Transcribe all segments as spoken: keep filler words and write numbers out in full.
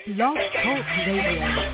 Blog Talk Radio.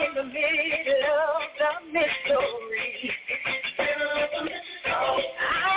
In the middle of the mystery, I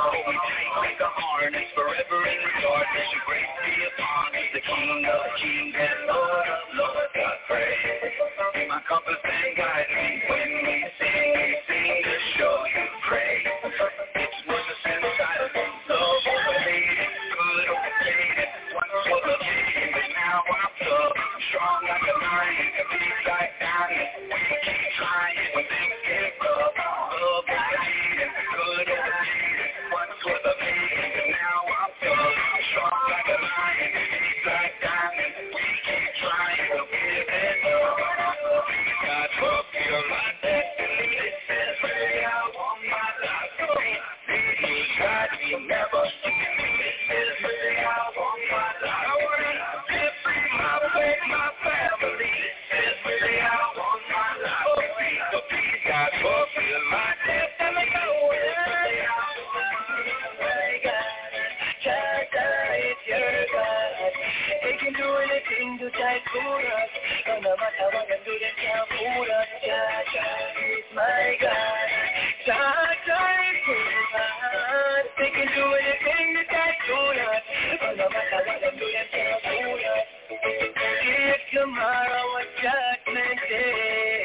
hold me tight like a harness, forever and regardless. Your grace be upon us, the King of kings and Lord of lords. God praise. Be my compass and guide me when we sing. We sing to show you praise. It's what's inside of me. Love overrated, good overrated. Once was a king, but now I'm tough. I'm strong like a lion, big like diamond. We keep trying when things get rough. Love overrated, good overrated. Once was a king, but now I'm tough. I'm strong like a lion, big like diamond. We keep trying, we'll give it up. Please God fulfill my destiny. This is where I want my life to be. Please God, you never see me. This is where I want my life. I wanna live free, my faith, my family. This is where I want my life to be. So please God fulfill my destiny. This is where I want my life. God, it's your God. They can do anything to try to fool us. No matter what they do, they can't fool us. Jaja is my God. Jaja is your God. They can do anything to try to fool us. No matter what they do, they can't fool us. If tomorrow was judgment day,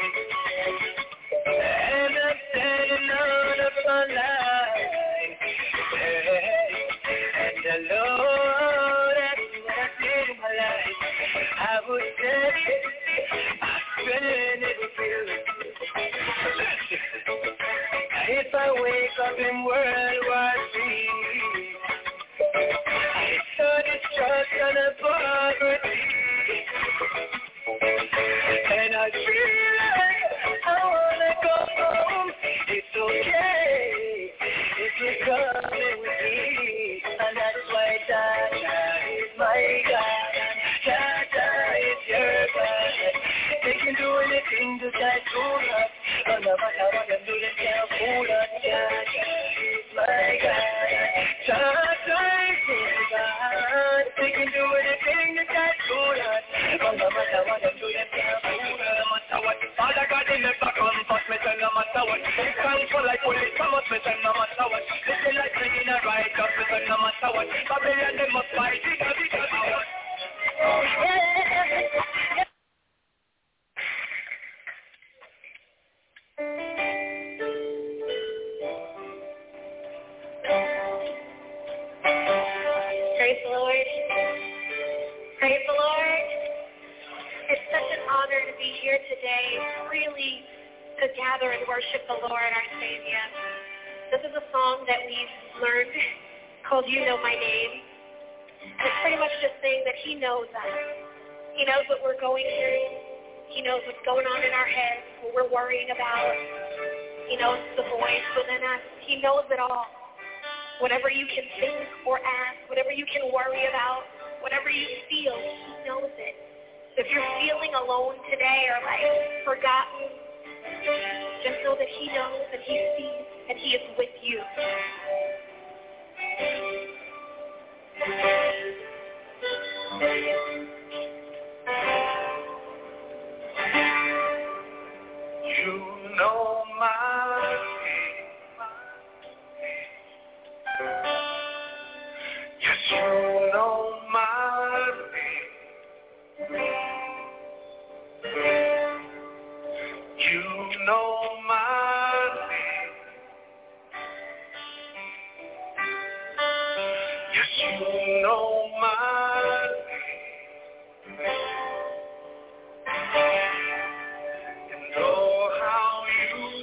and I'm standing out of my life, and the Lord has blessed my life, I would say I spend it with you. If I wake up in World War Three, I saw destruction and poverty, and I feel like I wanna go home. It's okay if you're coming with me, and that's why Jaja is my God. Jaja is your God. They can do anything to try to fool us. No matter what they do, they can't fool us. Jaja is my God. Jaja is your God. They can do anything to try to fool us. No matter what they do, they can't fool us. No matter what. Father God, they never come first, me say no matter what. They come for like police, come up, me say no matter what. They say like singing a right up, me say no matter what. Babylon, they must fight, because because because. Oh, yeah. Praise the Lord. Praise the Lord. It's such an honor to be here today, really to gather and worship the Lord, our Savior. This is a song that we've learned called You Know My Name. And it's pretty much just saying that He knows us. He knows what we're going through. He knows what's going on in our heads, what we're worrying about. He knows the voice within us. He knows it all. Whatever you can think or ask, whatever you can worry about, whatever you feel, He knows it. So if you're feeling alone today or like forgotten, just know that He knows and He sees and He is with you. You know my name. Yes, you know my name. You know my name. Yes, you know my name. And oh, how you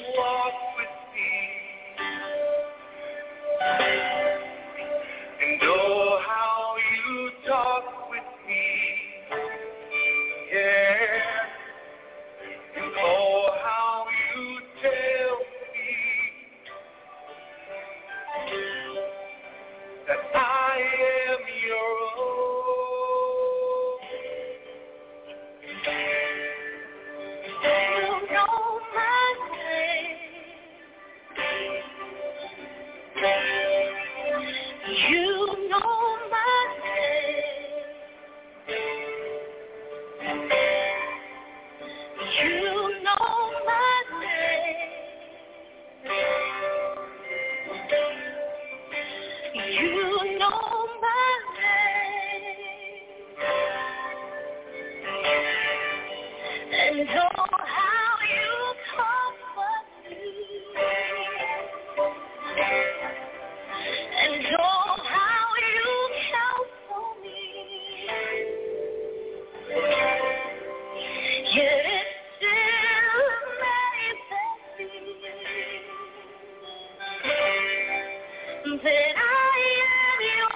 And oh, how you counsel me. Yet it still amazes me that I am your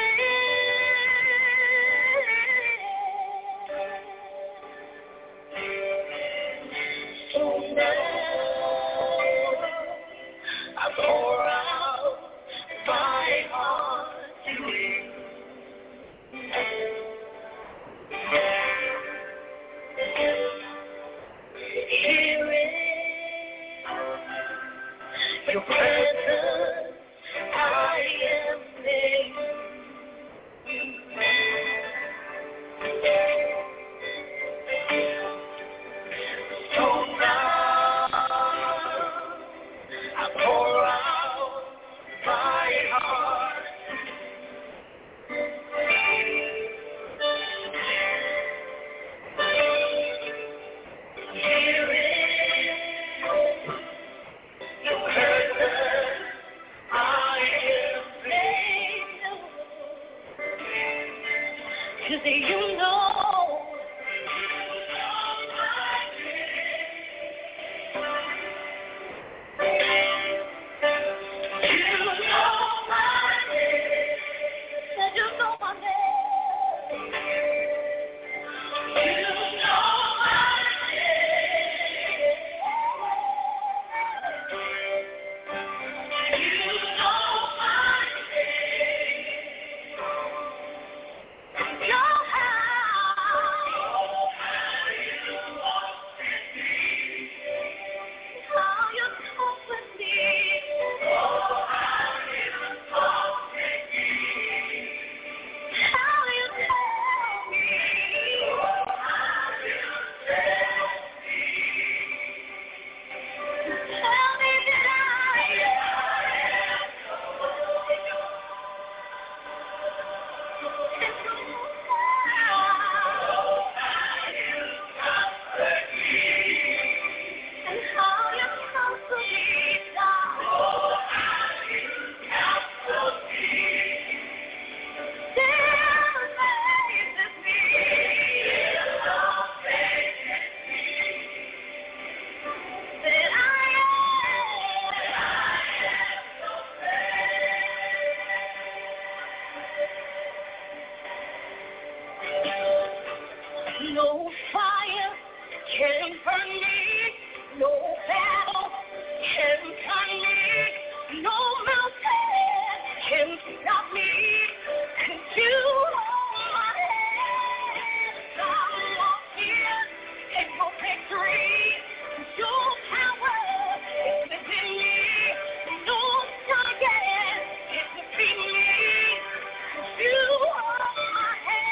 friend. So now I pour out my heart to you. Here in your presence, I am made. So now I pour out my heart. Here in your presence, I am made. 'Cause you know. No fire can burn me, no battle can turn me, no mountain can stop me. 'Cause you hold my hand, I'm walking in your victory. Your power is within me, no giant can defeat me. 'Cause you hold my hand.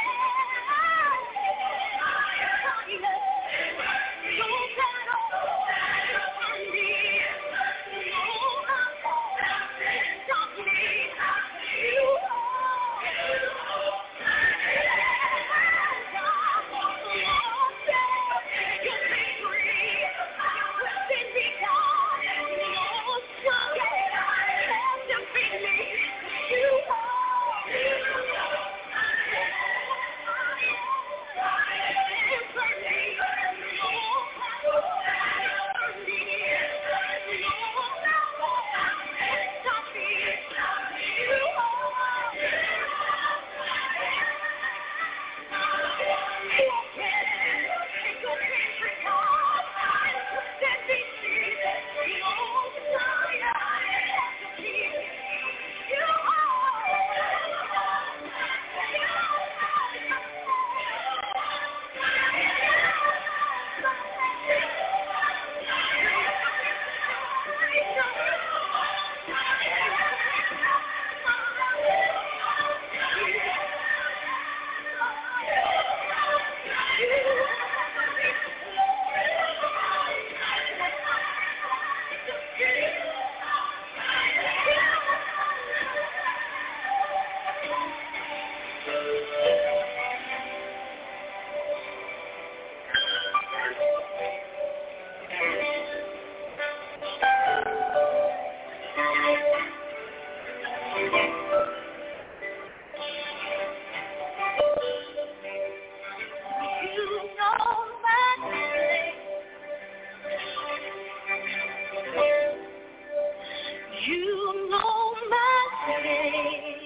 You know my name.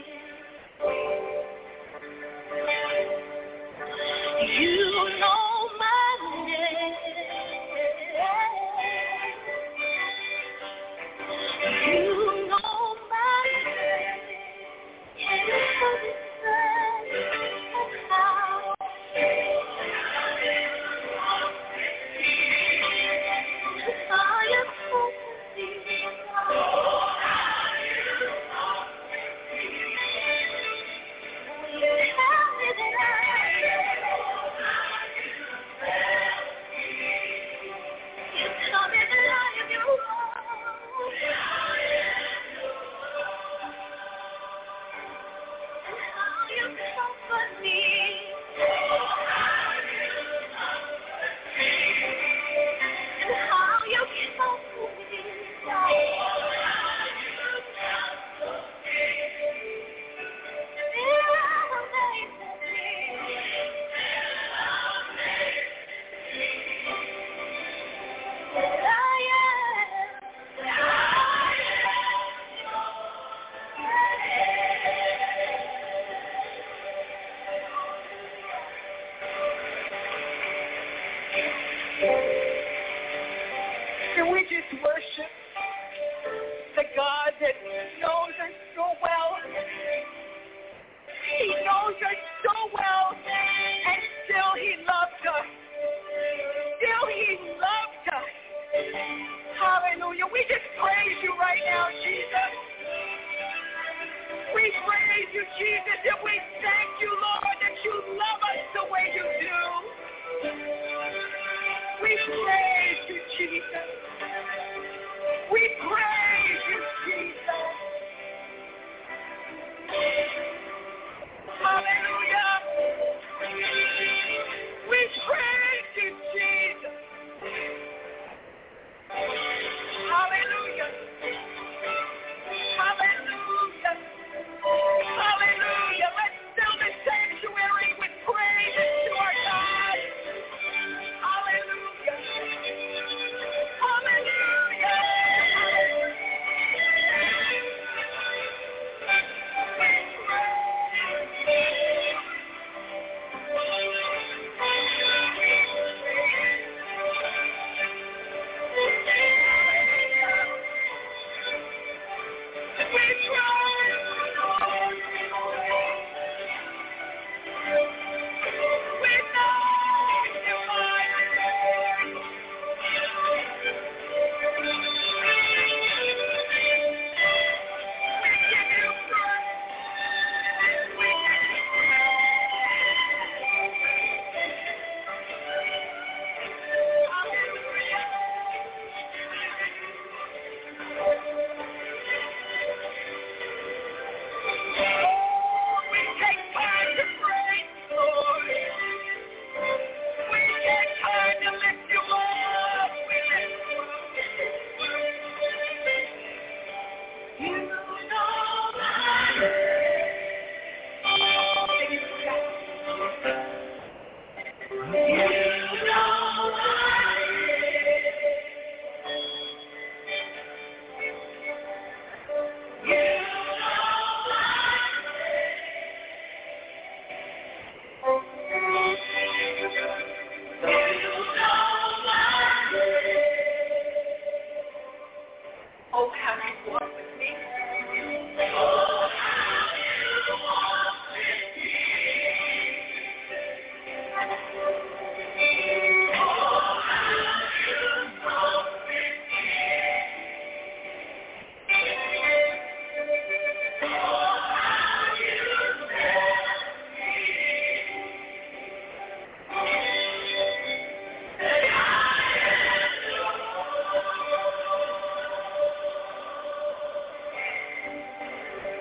You know my name. You know my name. And how you comfort me. And how you comfort me. Can we just worship the God that knows us so well? He knows us so well, and still He loved us. Still He loved us. Hallelujah. We just praise You right now, Jesus. We praise You, Jesus, and we thank You, Lord, that You love us the way You do. We praise You, Jesus. We praise You, Jesus. Hallelujah. We praise You, Jesus. Hallelujah. Hallelujah. Hallelujah. Let's fill the sanctuary with praise to our God. Hallelujah. Hallelujah. Oh, how You walk with me. Oh, how You walk with me. Oh, how You walk with me. Oh, how You love me. That I am yours.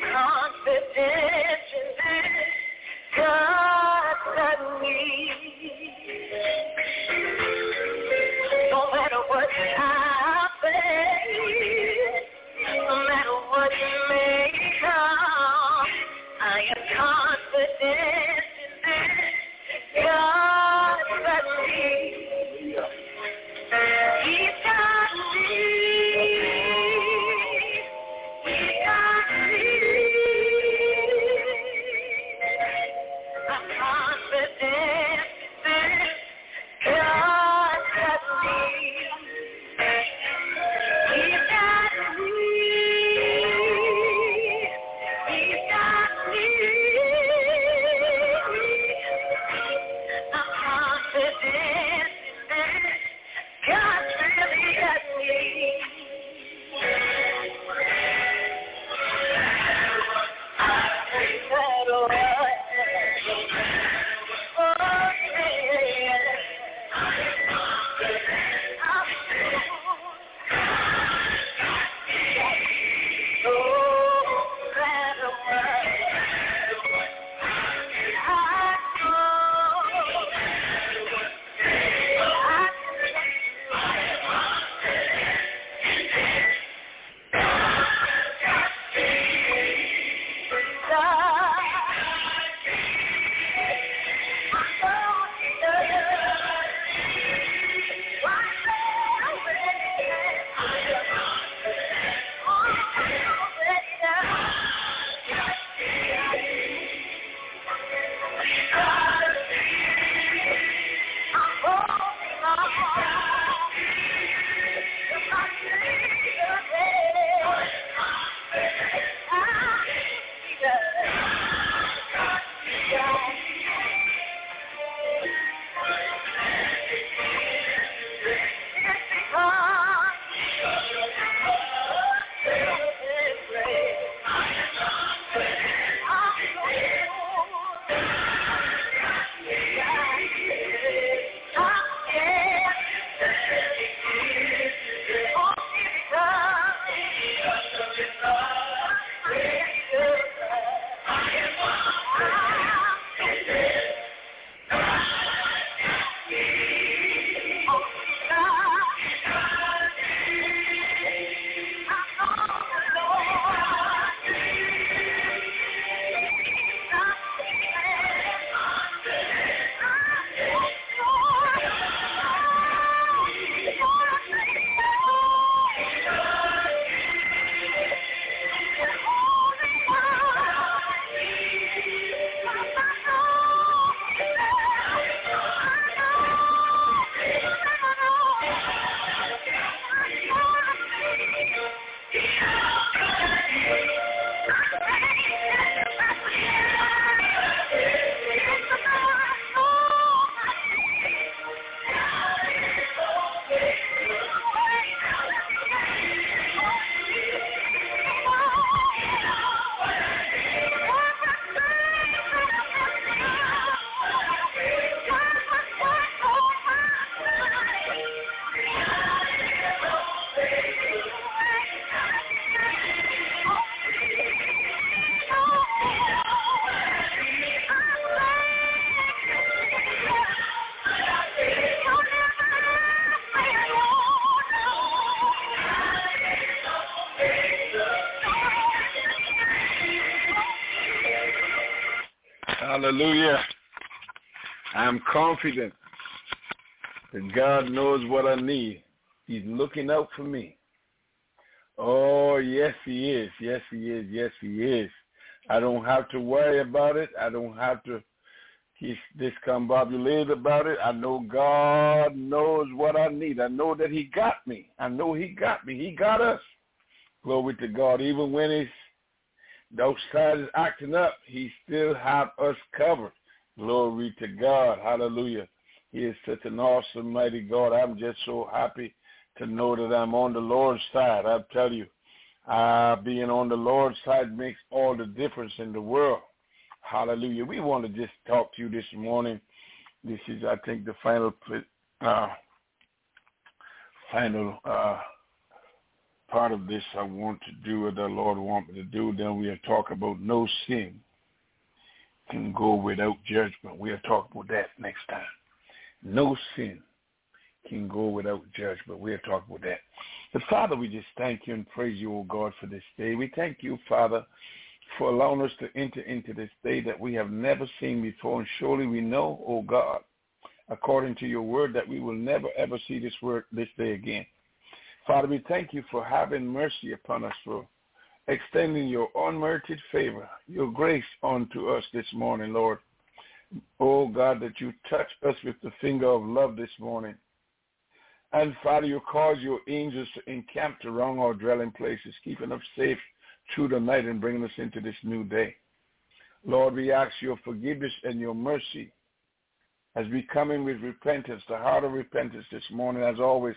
confidence in this God that we. No matter what happens, no matter what may come, I am confident in this God that we. He's got me. He's got me. I'm confident in this God that we. He's got me. He's got me. I'm confident in this. God's really got me. No matter what. Oh, yeah. I'm sure. No matter what. I Hallelujah. I'm confident that God knows what I need. He's looking out for me. Oh, yes, he is. Yes, he is. Yes, he is. I don't have to worry about it. I don't have to get discombobulated about it. I know God knows what I need. I know that he got me. I know he got me. He got us. Glory to God. Even when it's the outside is acting up, he still have us covered. Glory to God. Hallelujah. He is such an awesome, mighty God. I'm just so happy to know that I'm on the Lord's side. I tell you, uh, being on the Lord's side makes all the difference in the world. Hallelujah. We want to just talk to you this morning. This is, I think, the final uh, final uh, part of this I want to do what the Lord wants me to do. Then we'll talk about no sin can go without judgment. We'll talk about that next time. No sin can go without judgment. We'll talk about that. But Father, we just thank you and praise you, O God, for this day. We thank you, Father, for allowing us to enter into this day that we have never seen before. And surely we know, O God, according to your word, that we will never, ever see this word this day again. Father, we thank you for having mercy upon us, for extending your unmerited favor, your grace unto us this morning, Lord. Oh, God, that you touch us with the finger of love this morning. And, Father, you cause your angels to encamp around our dwelling places, keeping us safe through the night and bringing us into this new day. Lord, we ask your forgiveness and your mercy as we come in with repentance, the heart of repentance this morning, as always.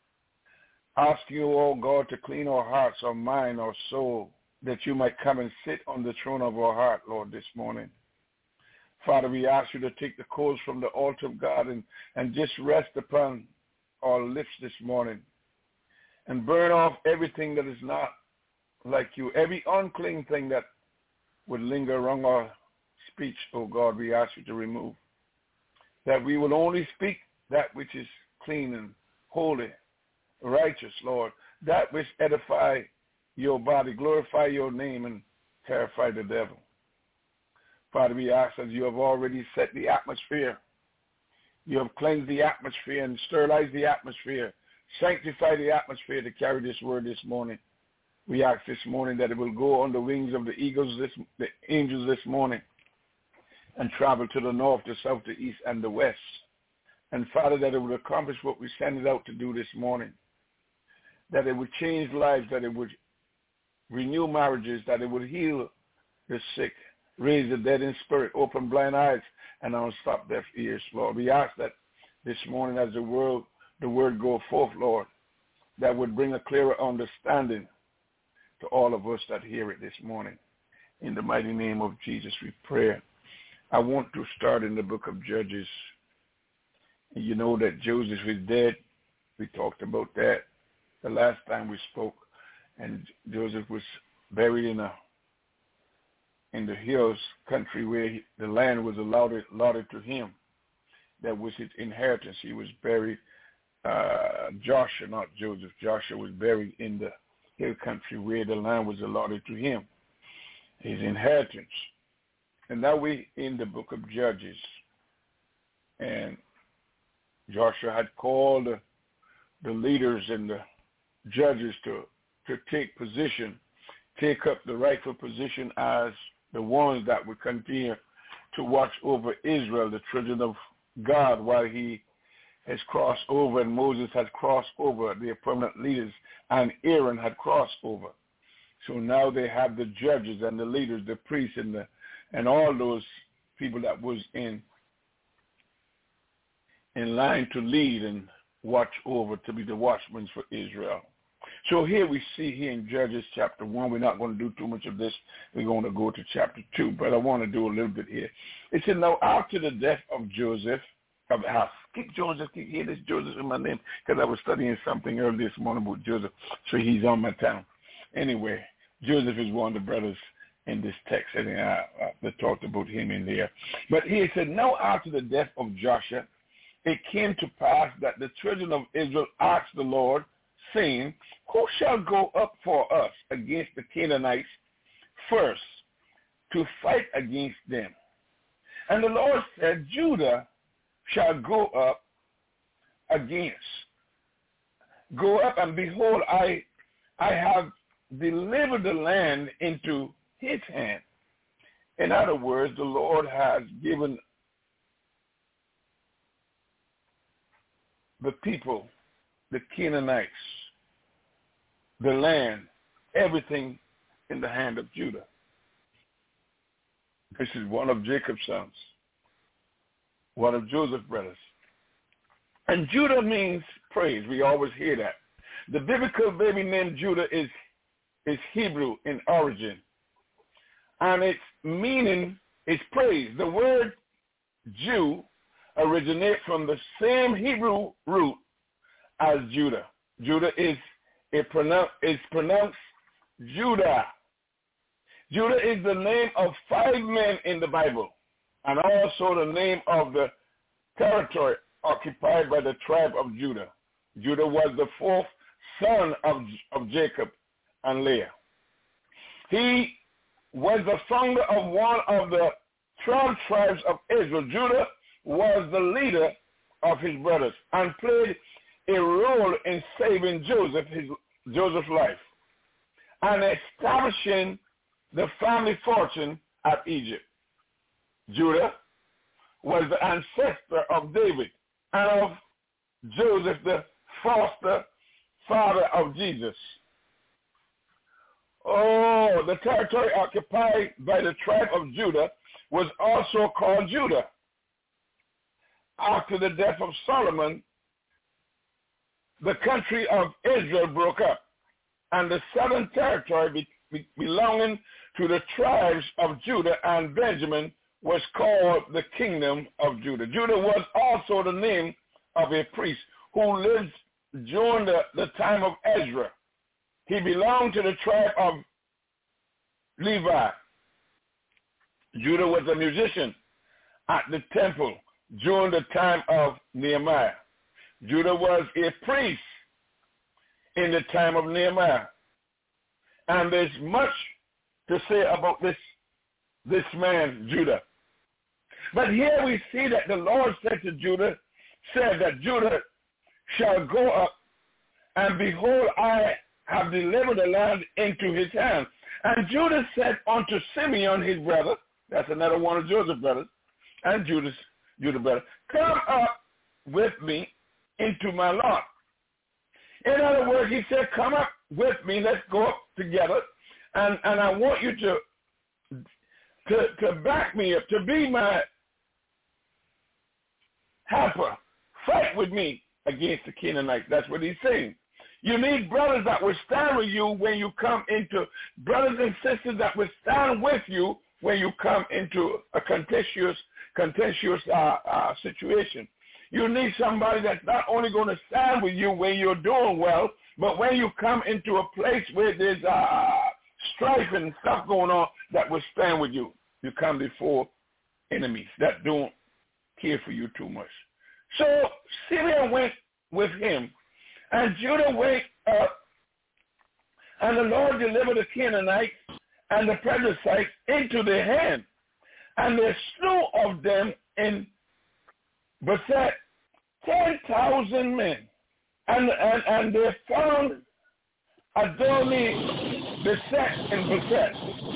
Ask you, oh God, to clean our hearts, our mind, our soul, that you might come and sit on the throne of our heart, Lord, this morning. Father, we ask you to take the coals from the altar of God and, and just rest upon our lips this morning and burn off everything that is not like you, every unclean thing that would linger around our speech, oh God, we ask you to remove. That we will only speak that which is clean and holy, righteous, Lord, that which edify your body, glorify your name, and terrify the devil. Father, we ask as you have already set the atmosphere, you have cleansed the atmosphere and sterilized the atmosphere, sanctified the atmosphere to carry this word this morning. We ask this morning that it will go on the wings of the eagles, this, the angels this morning, and travel to the north, the south, the east, and the west. And, Father, that it would accomplish what we sent it out to do this morning, that it would change lives, that it would renew marriages, that it would heal the sick, raise the dead in spirit, open blind eyes, and unstop deaf ears, Lord. We ask that this morning as the word, the word go forth, Lord, that would bring a clearer understanding to all of us that hear it this morning. In the mighty name of Jesus, we pray. I want to start in the book of Judges. You know that Joseph is dead. We talked about that the last time we spoke. And Joseph was buried in a in the hills country where he, the land was allotted, allotted to him. That was his inheritance. He was buried, uh, Joshua, not Joseph. Joshua was buried in the hill country where the land was allotted to him, his inheritance. And now we in the book of Judges. And Joshua had called the, the leaders and the judges to, to take position, take up the rightful position as the ones that would continue to watch over Israel, the children of God, while he has crossed over and Moses has crossed over, the permanent leaders, and Aaron had crossed over. So now they have the judges and the leaders, the priests and the and all those people that was in in line to lead and watch over, to be the watchmen for Israel. So here we see here in Judges chapter one, we're not going to do too much of this. We're going to go to chapter two, but I want to do a little bit here. It said, now after the death of Joseph, of I keep Joseph, keep hear this Joseph in my name, because I was studying something earlier this morning about Joseph, so he's on my tongue. Anyway, Joseph is one of the brothers in this text, and I, I, I talked about him in there. But he said, now after the death of Joshua, it came to pass that the children of Israel asked the Lord, saying, who shall go up for us against the Canaanites first to fight against them? And the Lord said, Judah shall go up against. Go up, and behold, I I have delivered the land into his hand. In other words, the Lord has given the people, the Canaanites, the land, everything in the hand of Judah. This is one of Jacob's sons, one of Joseph's brothers. And Judah means praise. We always hear that. The biblical baby name Judah is, is Hebrew in origin. And its meaning is praise. The word Jew originates from the same Hebrew root as Judah. Judah is it pronounce, it's pronounced Judah. Judah is the name of five men in the Bible, and also the name of the territory occupied by the tribe of Judah. Judah was the fourth son of, of Jacob and Leah. He was the founder of one of the twelve tribes of Israel. Judah was the leader of his brothers and played a role in saving Joseph, his, Joseph's life, and establishing the family fortune at Egypt. Judah was the ancestor of David and of Joseph, the foster father of Jesus. Oh, the territory occupied by the tribe of Judah was also called Judah. After the death of Solomon, the country of Israel broke up, and the southern territory be, be, belonging to the tribes of Judah and Benjamin was called the kingdom of Judah. Judah was also the name of a priest who lived during the, the time of Ezra. He belonged to the tribe of Levi. Judah was a musician at the temple during the time of Nehemiah. Judah was a priest in the time of Nehemiah. And there's much to say about this, this man, Judah. But here we see that the Lord said to Judah, said that Judah shall go up, and behold, I have delivered the land into his hand. And Judah said unto Simeon his brother, that's another one of Joseph's brothers, and Judah's Judah brother, come up with me into my lot. In other words, he said, come up with me, let's go up together, and, and I want you to, to, to back me up, to be my helper. Fight with me against the Canaanites. That's what he's saying. You need brothers that will stand with you when you come into, brothers and sisters that will stand with you when you come into a contentious, contentious uh, uh, situation. You need somebody that's not only going to stand with you when you're doing well, but when you come into a place where there's uh, strife and stuff going on, that will stand with you. You come before enemies that don't care for you too much. So Simeon went with him, and Judah went up, and the Lord delivered the Canaanites and the Perizzites into their hand, and they slew of them in Bezek ten thousand men, and, and and they found Adoni Bezek in Bezek.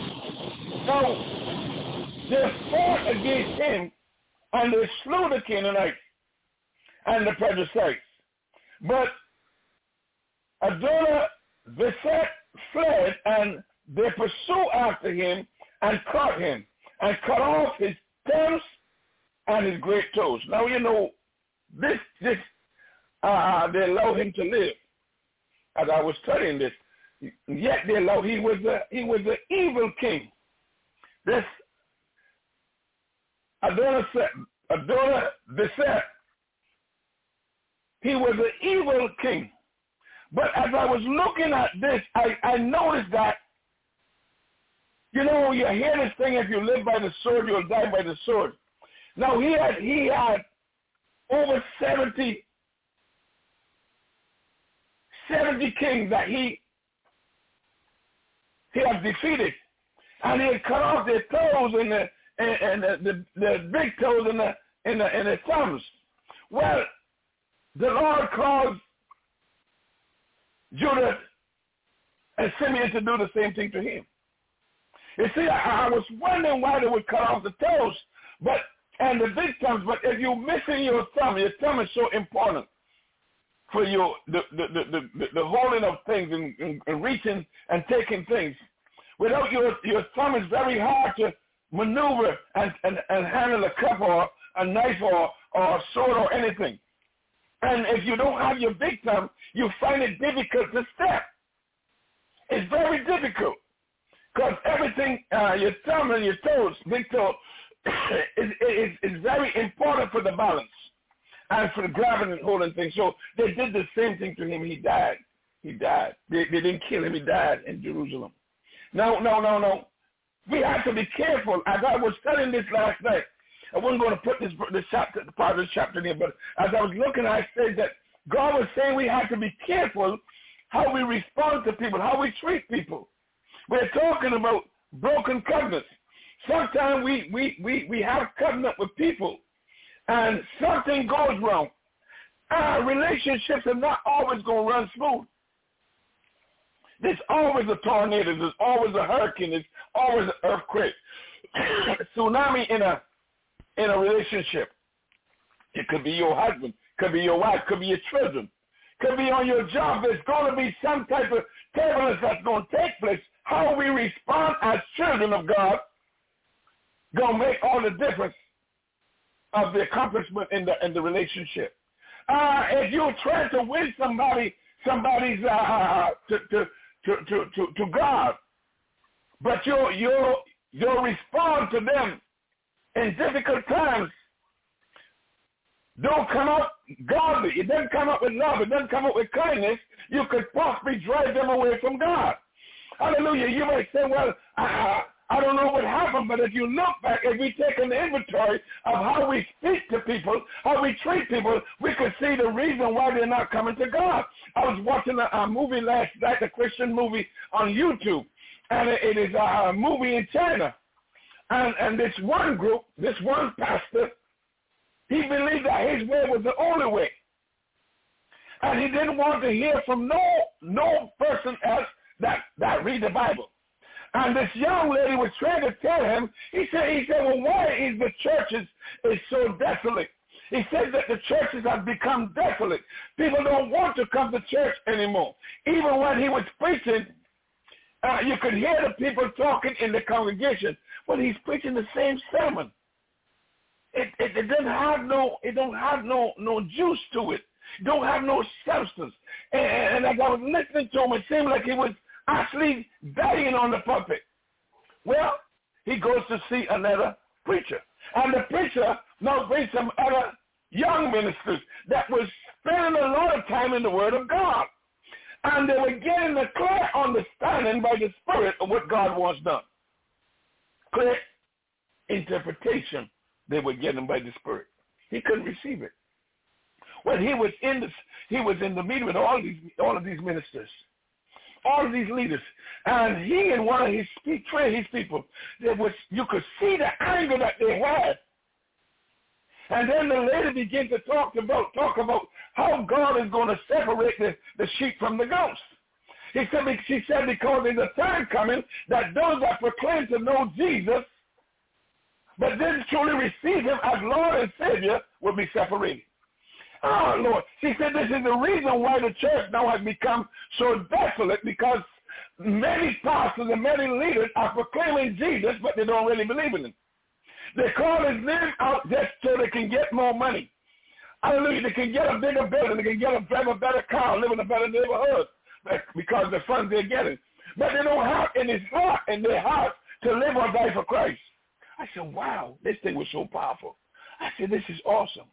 Now they fought against him, and they slew the Canaanites and the Perizzites. But Adonai Bezek fled, and they pursued after him and caught him and cut off his thumbs and his great toes. Now, you know, this, this, uh, they allowed him to live. As I was studying this, yet they allowed, he was a, he was an evil king. This Adonai, Adonai Bezek, he was an evil king. But as I was looking at this, I, I noticed that, you know, you hear this thing, if you live by the sword, you'll die by the sword. Now, he had, he had over seventy, seventy kings that he, he had defeated. And he had cut off their toes and the, and, and the, the, the big toes and the, and, the, and the thumbs. Well, the Lord called Judah and Simeon to do the same thing to him. You see, I, I was wondering why they would cut off the toes, but and the big thumbs. But if you're missing your thumb, your thumb is so important for your the the the, the, the holding of things and, and, and reaching and taking things. Without your your thumb, it's very hard to maneuver and, and, and handle a cup or a knife or, or a sword or anything. And if you don't have your big thumb, you find it difficult to step. It's very difficult because everything, uh, your thumb and your toes, big toe, is, is, is very important for the balance and for the grabbing and holding things. So they did the same thing to him. He died. He died. They, they didn't kill him. He died in Jerusalem. No, no, no, no. We have to be careful. As I was studying this last night, I wasn't going to put this, this chapter, part of this chapter in here, but as I was looking, I said that God was saying we have to be careful how we respond to people, how we treat people. We're talking about broken covenants. Sometimes we, we, we, we have covenant with people, and something goes wrong. Our relationships are not always going to run smooth. There's always a tornado. There's always a hurricane. There's always an earthquake. Tsunami in a in a relationship. It could be your husband. Could be your wife. Could be your children. Could be on your job. There's going to be some type of turbulence that's going to take place. How we respond as children of God going to make all the difference of the accomplishment in the in the relationship. Uh, if you're trying to win somebody, somebody's uh, to, to to to to to God, but you you you respond to them in difficult times, don't come up godly. It doesn't come up with love. It doesn't come up with kindness. You could possibly drive them away from God. Hallelujah. You might say, well, I, I don't know what happened, but if you look back, if we take an inventory of how we speak to people, how we treat people, we could see the reason why they're not coming to God. I was watching a, a movie last night, a Christian movie on YouTube, and it, it is a, a movie in China. And, and this one group, this one pastor, he believed that his way was the only way. And he didn't want to hear from no no person else that, that read the Bible. And this young lady was trying to tell him, he said, he said, well, why is the churches is so desolate? He said that the churches have become desolate. People don't want to come to church anymore. Even when he was preaching, uh, you could hear the people talking in the congregation, but he's preaching the same sermon. It, it, it doesn't have no, it don't have no, no juice to it. It don't have no substance. And, and as I was listening to him, it seemed like he was actually dying on the pulpit. Well, he goes to see another preacher. And the preacher now brings some other young ministers that was spending a lot of time in the Word of God. And they were getting a clear understanding by the Spirit of what God wants done. Clear interpretation they were getting by the Spirit. He couldn't receive it. When he was in the, he was in the meeting with all these all of these ministers, all of these leaders, and he and one of his three of his people, there was you could see the anger that they had. And then the lady began to talk about talk about how God is going to separate the, the sheep from the goats. He said, she said, because there's a time coming that those that proclaim to know Jesus, but didn't truly receive him as Lord and Savior, will be separated. Oh, Lord. She said this is the reason why the church now has become so desolate, because many pastors and many leaders are proclaiming Jesus, but they don't really believe in him. They call his name out just so they can get more money. Hallelujah. They can get a bigger building. They can get a, drive a better car, live in a better neighborhood because of the funds they're getting. But they don't have in his heart, in their heart, to live or die for Christ. I said, wow, this thing was so powerful. I said, this is awesome.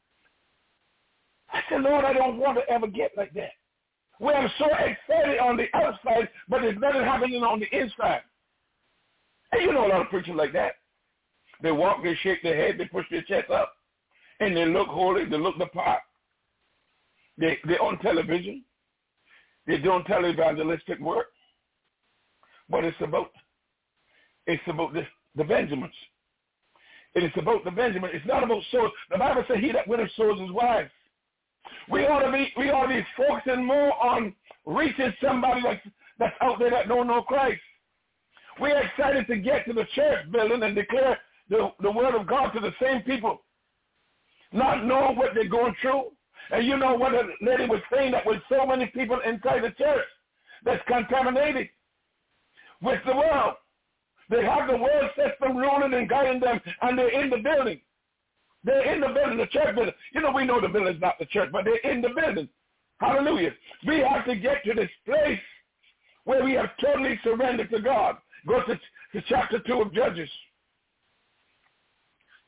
I said, Lord, I don't want to ever get like that. Where I'm so excited on the outside, but there's nothing happening on the inside. And you know a lot of preachers like that. They walk, they shake their head, they push their chest up, and they look holy, they look the part. They, they're on television. They don't tell evangelistic work. But it's about, it's about this, the Benjamins. It is about the Benjamin. It's not about souls. The Bible says he that winneth souls is wise. We ought to be we ought to be focusing more on reaching somebody that's that's out there that don't know Christ. We're excited to get to the church building and declare the, the word of God to the same people, not knowing what they're going through. And you know what a lady was saying, that with so many people inside the church that's contaminated with the world. They have the world system ruling and guiding them, and they're in the building. They're in the building, the church building. You know, we know the building is not the church, but they're in the building. Hallelujah. We have to get to this place where we have totally surrendered to God. Go to, to chapter two of Judges.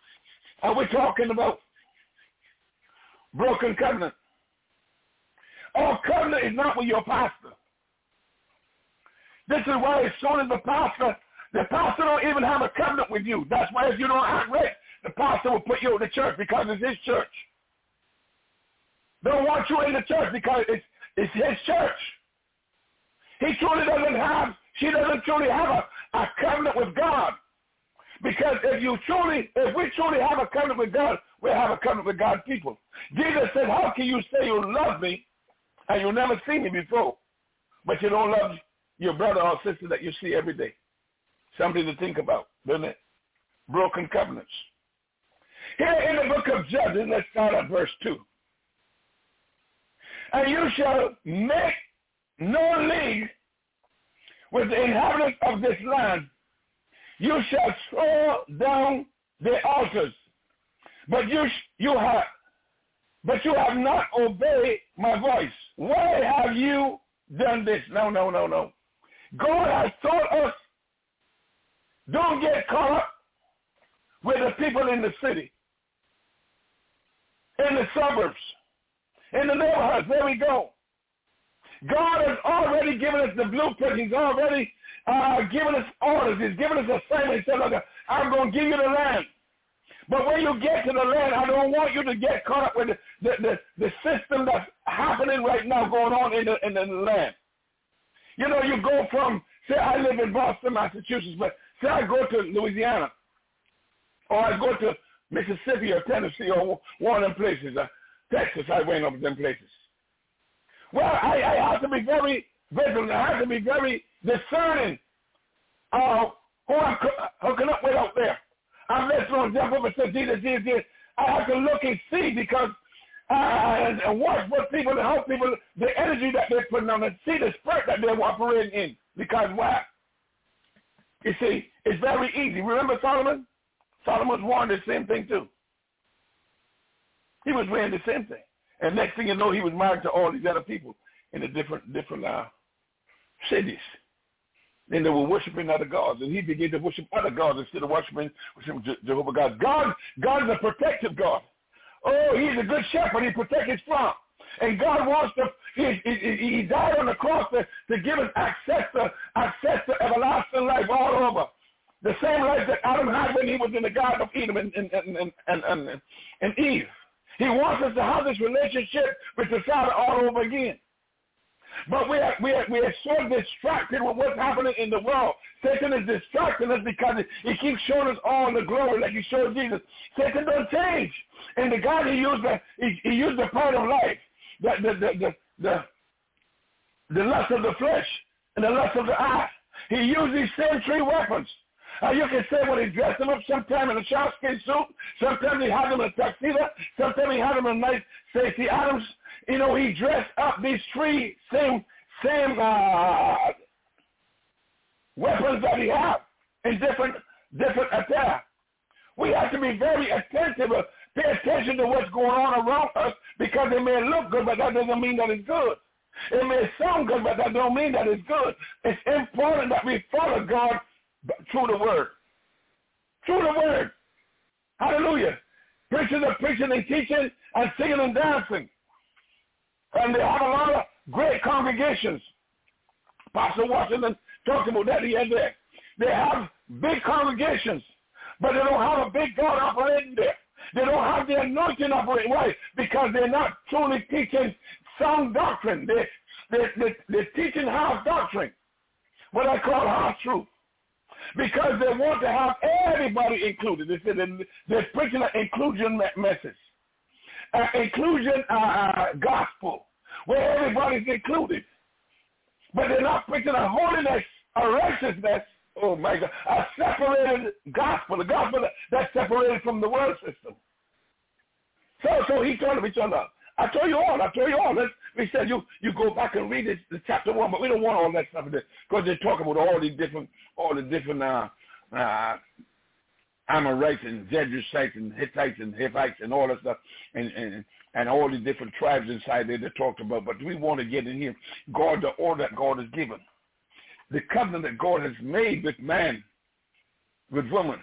And we're talking about broken covenant. Our covenant is not with your pastor. This is why as soon as the pastor, the pastor don't even have a covenant with you. That's why if you don't act right, the pastor will put you in the church because it's his church. They don't want you in the church because it's, it's his church. He truly doesn't have, she doesn't truly have a, a covenant with God. Because if you truly, if we truly have a covenant with God, we have a covenant with God's people. Jesus said, how can you say you love me and you never seen me before, but you don't love your brother or sister that you see every day? Something to think about, doesn't it? Broken covenants. Here in the book of Judges, let's start at verse two. And you shall make no league with the inhabitants of this land. You shall throw down their altars, but you you have, but you have not obeyed my voice. Why have you done this? No, no, no, no. God has told us, don't get caught up with the people in the city, in the suburbs, in the neighborhoods. There we go. God has already given us the blueprint. He's already uh, given us orders. He's given us assignment. He said, look, I'm going to give you the land. But when you get to the land, I don't want you to get caught up with the, the, the, the system that's happening right now going on in the, in the land. You know, you go from, say I live in Boston, Massachusetts, but say I go to Louisiana, or I go to Mississippi or Tennessee or one of them places, uh, Texas, I went up to them places. Well, I, I have to be very vigilant. I have to be very discerning of who I'm hooking up with out there. I'm just going to jump up and say, Jesus, Jesus, Jesus. I have to look and see because uh, and, and watch what people, and how people, the energy that they're putting on, and see the spirit that they're operating in. Because why? You see, it's very easy. Remember Solomon? Solomon warned the same thing too. He was wearing the same thing. And next thing you know, he was married to all these other people in the different different uh, cities. And they were worshiping other gods. And he began to worship other gods instead of worshiping, worshiping Jehovah God. God. God is a protective God. Oh, he's a good shepherd. He protects his flock. And God wants to, he, he, he died on the cross to, to give us access to, access to everlasting life all over. The same life that Adam had when he was in the Garden of Eden and, and, and, and, and, and Eve. He wants us to have this relationship with the Father all over again. But we are, we are, we are so distracted with what's happening in the world. Satan is distracting us because he keeps showing us all the glory like he showed Jesus. Satan don't change. In the God, he used the, he, he used the part of life, the, the, the, the, the, the lust of the flesh and the lust of the eye. He used these same three weapons. Uh, you can say when he dressed him up, sometimes in a sharkskin suit, sometimes he had him in a tuxedo, sometimes he had him in a nice Stacey Adams. You know, he dressed up these three same same uh, weapons that he had in different different attacks. We have to be very attentive, uh, pay attention to what's going on around us because it may look good, but that doesn't mean that it's good. It may sound good, but that don't mean that it's good. It's important that we follow God through the word. Through the word. Hallelujah. Preachers are preaching and teaching and singing and dancing. And they have a lot of great congregations. Pastor Washington talked about that the other day. They have big congregations, but they don't have a big God operating there. They don't have the anointing operating. Why? Because they're not truly teaching sound doctrine. They, they, they, they're teaching half doctrine, what I call half truth. Because they want to have everybody included. They said they're preaching an inclusion message, an inclusion uh, gospel, where everybody's included. But they're not preaching a holiness, a righteousness, oh my God, a separated gospel, a gospel that, that's separated from the world system. So, so he told me, told me, I told you all, I told you all. Let's, we said you, you go back and read this, the chapter one, but we don't want all that stuff because they talk about all these different, all the different uh, uh, Amorites and Jebusites and Hittites and Hivites and all that stuff, and, and and all the different tribes inside there they talked about. But we want to get in here, God, the order that God has given, the covenant that God has made with man, with woman.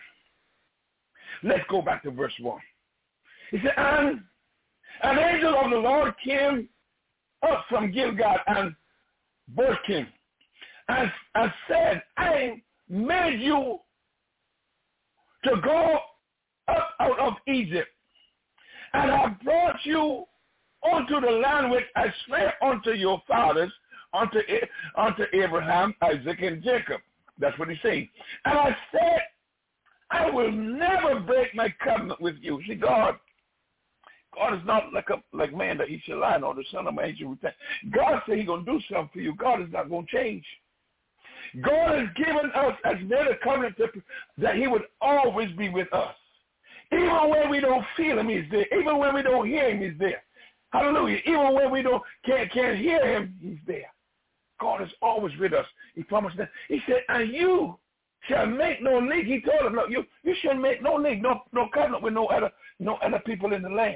Let's go back to verse one. He said, and an angel of the Lord came up from Gilgal and Bochim, and, and said, I made you to go up out of Egypt, and I brought you unto the land which I swear unto your fathers, unto, unto Abraham, Isaac, and Jacob. That's what he's saying. And I said, I will never break my covenant with you. See, God, God is not like a like man that he shall lie, nor the son of man shall repent. God said he's going to do something for you. God is not going to change. God has given us, as made a covenant to, that he would always be with us. Even when we don't feel him, he's there. Even when we don't hear him, he's there. Hallelujah. Even when we don't can't, can't hear him, he's there. God is always with us. He promised that. He said, and you shall make no league. He told him, look, you, you shall make no league, no, no covenant with no other, no other people in the land.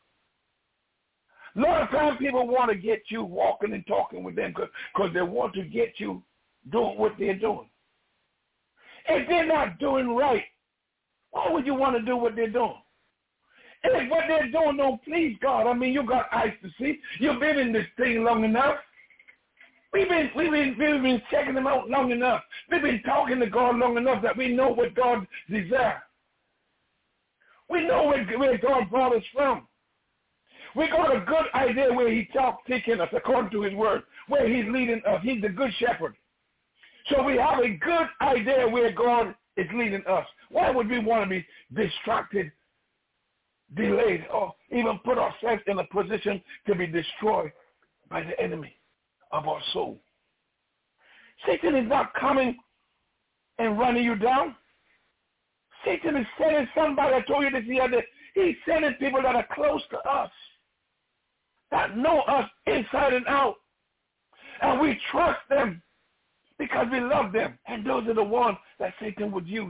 A lot of times people want to get you walking and talking with them because they want to get you doing what they're doing. If they're not doing right, why would you want to do what they're doing? If what they're doing don't please God, I mean, you got eyes to see. You've been in this thing long enough. We've been, we've been, we've been checking them out long enough. We've been talking to God long enough that we know what God desires. We know where, where God brought us from. We got a good idea where he talks, taking us according to his word, where he's leading us. He's the good shepherd. So we have a good idea where God is leading us. Why would we want to be distracted, delayed, or even put ourselves in a position to be destroyed by the enemy of our soul? Satan is not coming and running you down. Satan is sending somebody. I told you this the other day. He's sending people that are close to us, that know us inside and out. And we trust them because we love them. And those are the ones that Satan would use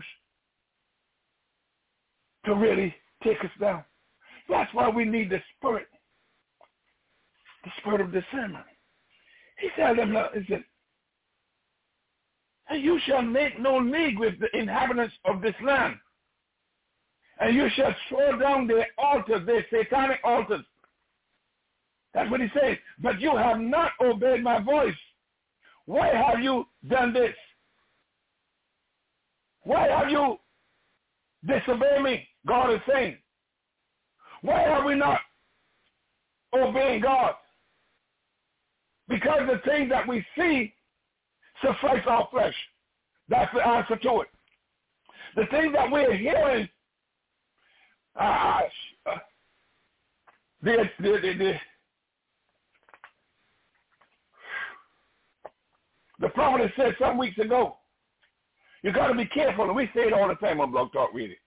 to really take us down. That's why we need the spirit, the spirit of discernment. He said, he said, and you shall make no league with the inhabitants of this land, and you shall throw down their altars, their satanic altars. That's what he says. But you have not obeyed my voice. Why have you done this? Why have you disobeyed me? God is saying. Why are we not obeying God? Because the things that we see suffice our flesh. That's the answer to it. The things that we're hearing, uh, uh, the, the, the, the, the prophet said some weeks ago, you got to be careful. And we say it all the time on Blog Talk Radio.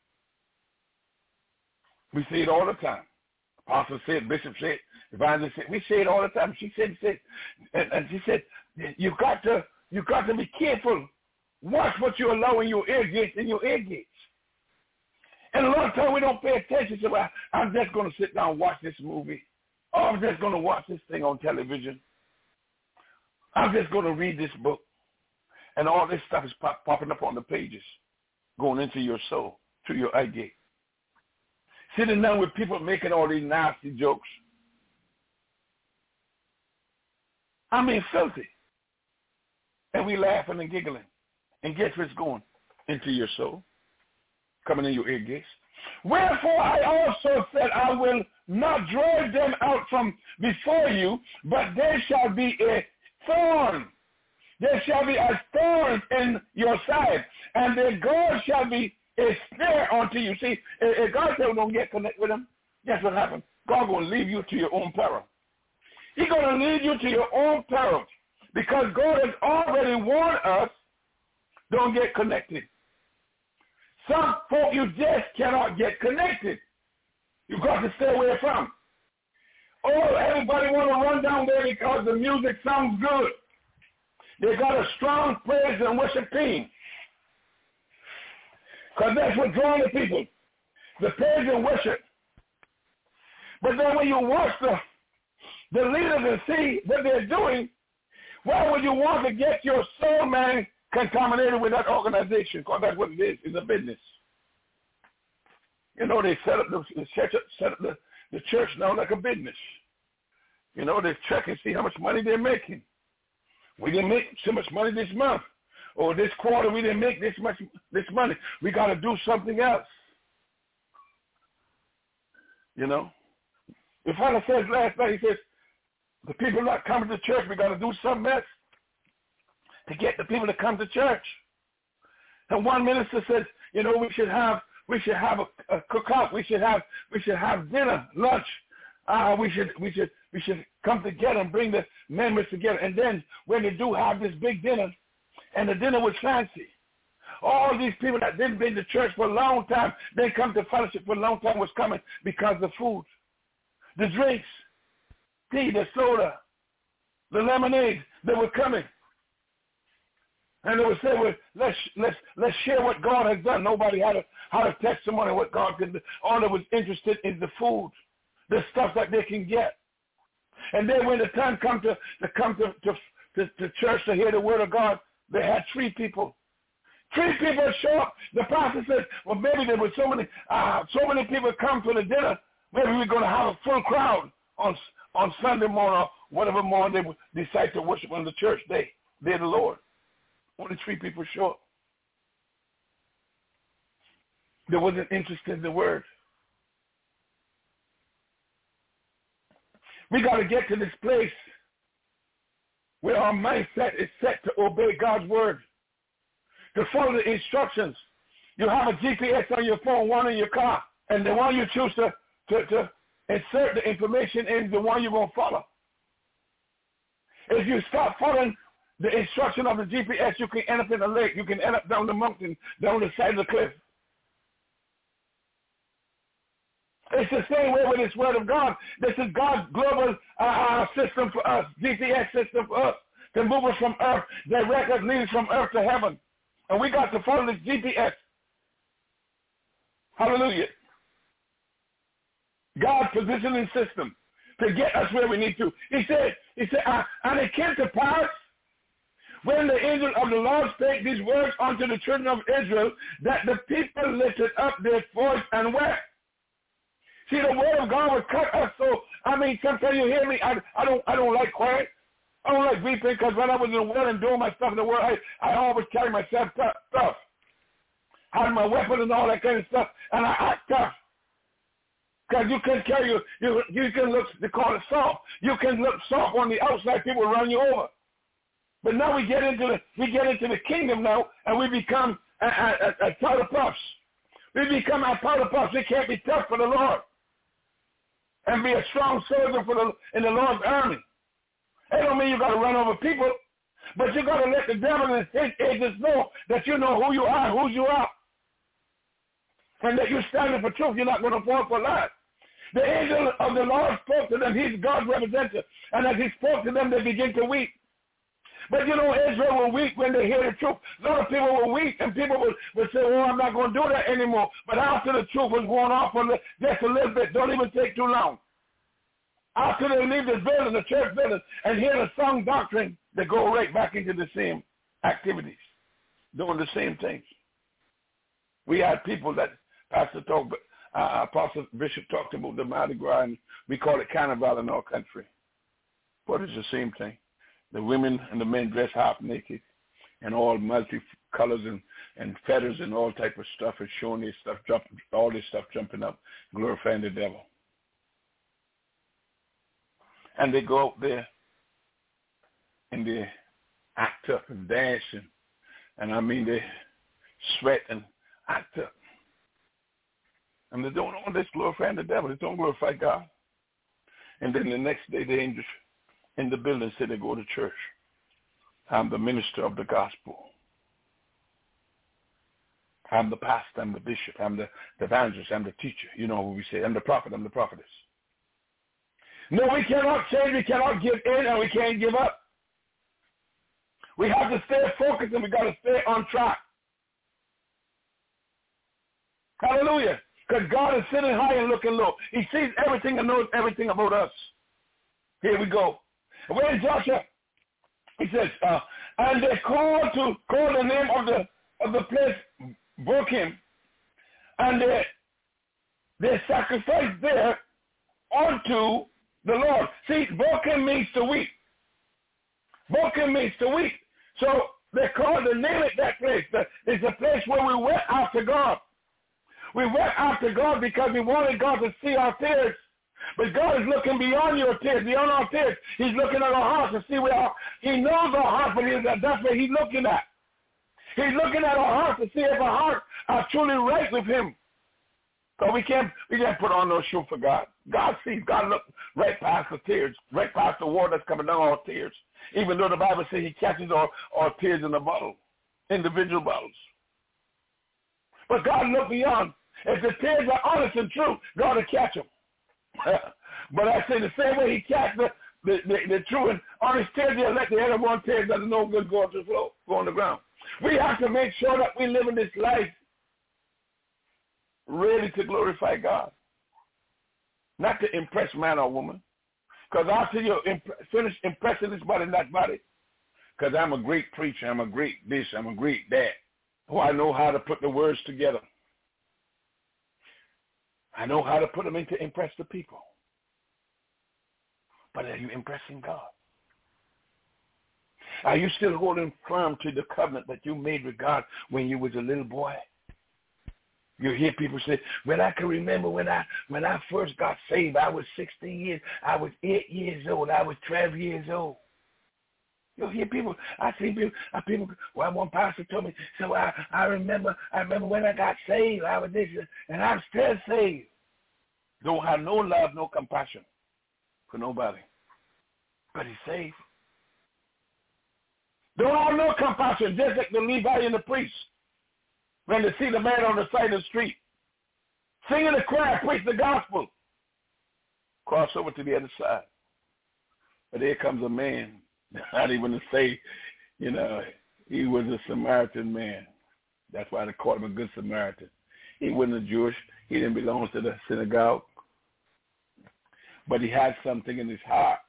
We say it all the time. Apostle said, Bishop said, Evangelist said, we say it all the time. She said, said and, and she said, you got to you got to be careful. Watch what you allow in your ear gates and your ear gates. And a lot of times we don't pay attention to, well, I'm just going to sit down and watch this movie. Or I'm just going to watch this thing on television. I'm just going to read this book. And all this stuff is pop, popping up on the pages, going into your soul, to your eye gate. Sitting down with people making all these nasty jokes. I mean, filthy. And we laughing and giggling. And guess what's going into your soul? Coming in your ear gates. Wherefore I also said, I will not drive them out from before you, but there shall be a thorn. There shall be a thorn in your side, and their God shall be a snare unto you. See, if God said don't get connected with him, guess what happened? God going to leave you to your own peril. He's going to lead you to your own peril because God has already warned us, don't get connected. Some folk you just cannot get connected. You've got to stay away from. Oh, everybody want to run down there because the music sounds good. They got a strong praise and worship team. Because that's what draws the people. The praise and worship. But then when you watch the, the leaders and see what they're doing, why would you want to get your soul, man, contaminated with that organization? Because that's what it is. It's a business. You know, they set up the, the church, set up the, the church now like a business. You know, they check and see how much money they're making. We didn't make so much money this month. Or this quarter, we didn't make this much this money. We got to do something else. You know? The father says last night, he says, the people not coming to church, we got to do something else to get the people to come to church. And one minister says, you know, we should have we should have a, a cookout. We should have we should have dinner, lunch. Uh, we should we should we should come together and bring the members together. And then when they do have this big dinner, and the dinner was fancy, all these people that didn't been to church for a long time, they come to fellowship for a long time was coming because of the food, the drinks, tea, the soda, the lemonade. They were coming. And they would say, well, let's let's let's share what God has done. Nobody had a had a testimony of what God could do. All they was interested in the food, the stuff that they can get. And then when the time come to, to come to, to, to, to church to hear the word of God, they had three people. Three people show up. The pastor said, well, maybe there were so many uh, so many people come to the dinner. Maybe we're going to have a full crowd on on Sunday morning or whatever morning they would decide to worship on the church day. They're the Lord. Only three people show up. They wasn't interested in the word. We got to get to this place where our mindset is set to obey God's word, to follow the instructions. You have a G P S on your phone, one in your car, and the one you choose to, to, to insert the information in, the one you're going to follow. If you start following the instruction of the G P S, you can end up in a lake. You can end up down the mountain, down the side of the cliff. It's the same way with this word of God. This is God's global uh, system for us, G P S system for us, to move us from earth, direct us, lead us from earth to heaven. And we got to follow this G P S. Hallelujah. God's positioning system to get us where we need to. He said, he said, uh, and it came to pass when the angel of the Lord spake these words unto the children of Israel, that the people lifted up their voice and wept. See, the word of God would cut us. So, I mean, sometimes you hear me, I, I don't I don't like quiet. I don't like weeping, because when I was in the world and doing my stuff in the world, I, I always carry myself tough, tough. I had my weapon and all that kind of stuff, and I act tough. Because you can carry, you, you, you can look, they call it soft. You can look soft on the outside, people will run you over. But now we get into the we get into the kingdom now, and we become a, a, a, a powder puffs. We become a powder puffs. We can't be tough for the Lord and be a strong soldier for the in the Lord's army. That don't mean you got to run over people, but you got to let the devil and his agents know that you know who you are, who you are, and that you're standing for truth. You're not going to fall for lies. The angel of the Lord spoke to them. He's God's representative, and as he spoke to them, they begin to weep. But you know, Israel will weep when they hear the truth. A lot of people will weep, and people will, will say, oh, I'm not going to do that anymore. But after the truth was going off for just a little bit, don't even take too long. After they leave this building, the church building, and hear the song doctrine, they go right back into the same activities, doing the same things. We had people that Pastor talked, uh, Apostle Bishop talked about the Mardi Gras, and we call it Carnival in our country. But it's the same thing. The women and the men dress half naked and all multi-colors and, and feathers and all type of stuff, and showing this stuff, jumping, all this stuff jumping up, glorifying the devil. And they go out there and they act up and dance, and, and I mean they sweat and act up. And they don't all this glorifying the devil. They don't glorify God. And then the next day they in the, in the building say they go to church. I'm the minister of the gospel. I'm the pastor. I'm the bishop. I'm the, the evangelist. I'm the teacher. You know what we say. I'm the prophet. I'm the prophetess. No, we cannot change. We cannot give in, and we can't give up. We have to stay focused, and we got to stay on track. Hallelujah. Because God is sitting high and looking low. He sees everything and knows everything about us. Here we go. Where is Joshua? He says, uh, and they called to call the name of the of the place Bochim, and they they sacrificed there unto the Lord. See, broken means to weep. Broken means to weep. So they called the name of that place. It's a place where we went after God. We went after God because we wanted God to see our tears. But God is looking beyond your tears, beyond our tears. He's looking at our hearts to see where our, He knows our hearts, but he, that's what He's looking at. He's looking at our hearts to see if our hearts are truly right with Him. So we can't we can't put on no shoe for God. God sees. God looks right past the tears, right past the water that's coming down our tears. Even though the Bible says He catches our, our tears in a bottle, individual bottles. But God looked beyond. If the tears are honest and true, God will catch them. But I say the same way He catch the the, the, the true and honest tears, He'll let the other one tears that are no good go to the floor, go on the ground. We have to make sure that we live in this life ready to glorify God, not to impress man or woman. Because after you imp- finish impressing this body and that body, because I'm a great preacher, I'm a great this, I'm a great that. Oh, I know how to put the words together. I know how to put them in to impress the people. But are you impressing God? Are you still holding firm to the covenant that you made with God when you was a little boy? You hear people say, well, I can remember when I when I first got saved, I was sixteen years, I was eight years old, I was twelve years old. You hear people, I see people, I people, well, one pastor told me, so I, I remember, I remember when I got saved, I was this, and I'm still saved. Don't have no love, no compassion for nobody. But he's saved. Don't have no compassion, just like the Levite and the priest. When they see the man on the side of the street, singing the choir, preach the gospel, cross over to the other side. But here comes a man, not even to say, you know, he was a Samaritan man. That's why they called him a good Samaritan. He wasn't a Jewish. He didn't belong to the synagogue. But he had something in his heart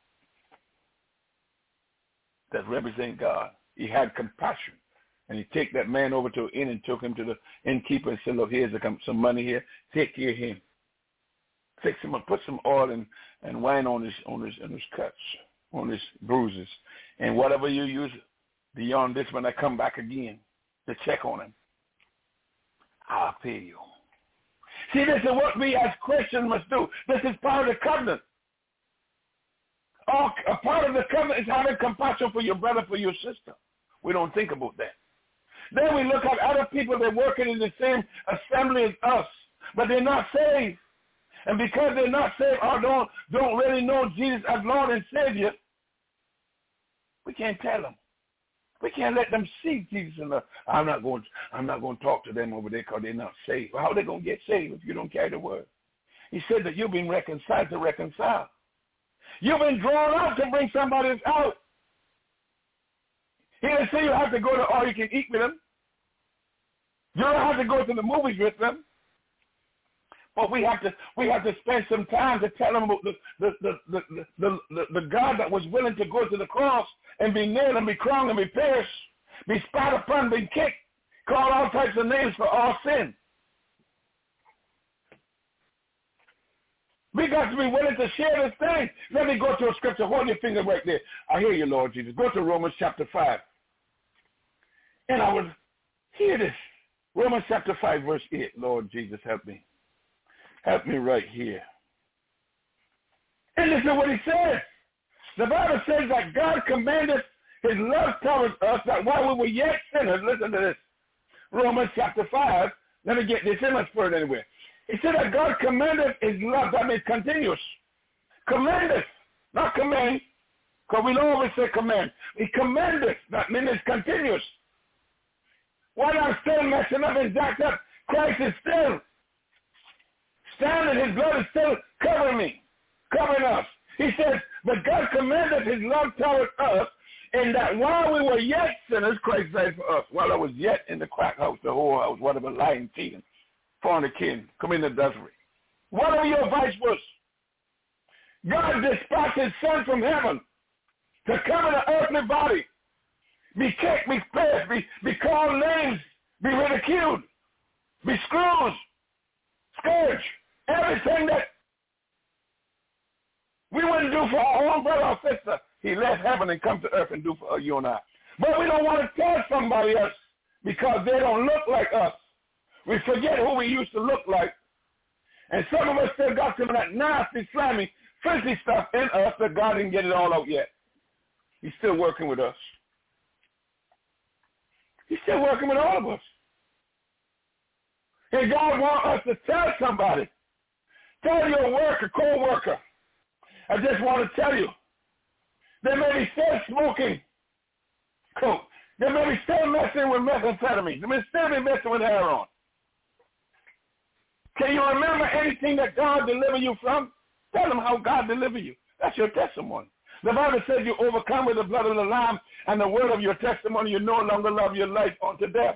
that represented God. He had compassion. And he take that man over to an inn and took him to the innkeeper and said, look, here's some money here. Take care of him. Fix him up, put some oil and, and wine on his on his on his cuts, on his bruises. And whatever you use beyond this, when I come back again to check on him, I'll pay you. See, this is what we as Christians must do. This is part of the covenant. All, a part of the covenant is having compassion for your brother, for your sister. We don't think about that. Then we look at other people that are working in the same assembly as us, but they're not saved. And because they're not saved or don't, don't really know Jesus as Lord and Savior, we can't tell them. We can't let them see Jesus in the, I'm not going I'm not going to talk to them over there because they're not saved. How are they going to get saved if you don't carry the word? He said that you've been reconciled to reconcile. You've been drawn out to bring somebody out. He didn't say you have to go to all you can eat with them. You don't have to go to the movies with them. But we have to we have to spend some time to tell them about the the the the, the, the, the God that was willing to go to the cross and be nailed and be crowned and be pierced, be spat upon, be kicked, called all types of names for all sin. We got to be willing to share this thing. Let me go to a scripture. Hold your finger right there. I hear you, Lord Jesus. Go to Romans chapter five. And I would hear this. Romans chapter five, verse eight. Lord Jesus, help me. Help me right here. And listen to what he says. The Bible says that God commanded his love towards us that while we were yet sinners, listen to this. Romans chapter five. Let me get this in much further anyway. He said that God commanded his love. That means continuous. Commanded, not command, because we don't always say command. He commanded. That means it's continuous. While I'm still messing up and jacked up, Christ is still standing. His blood is still covering me, covering us. He says, but God commanded his love toward us in that while we were yet sinners, Christ died for us. While I was yet in the crack house, the whole house, whatever, lying, cheating, fornicating, committing adultery. Whatever your vice was, God dispatched his son from heaven to come in an earthly body, be kicked, be spit, be, be called names, be ridiculed, be scourged, scourged, everything that We wouldn't do for our own brother or sister. He left heaven and come to earth and do for you and I. But we don't want to tell somebody else because they don't look like us. We forget who we used to look like. And some of us still got some of that nasty, slimy, filthy stuff in us that God didn't get it all out yet. He's still working with us. He's still working with all of us. And God wants us to tell somebody. Tell your worker, co-worker. I just want to tell you, they may be still smoking coke. They may be still messing with methamphetamine. They may still be messing with heroin. Can you remember anything that God delivered you from? Tell them how God delivered you. That's your testimony. The Bible says you overcome with the blood of the Lamb and the word of your testimony. You no longer love your life unto death.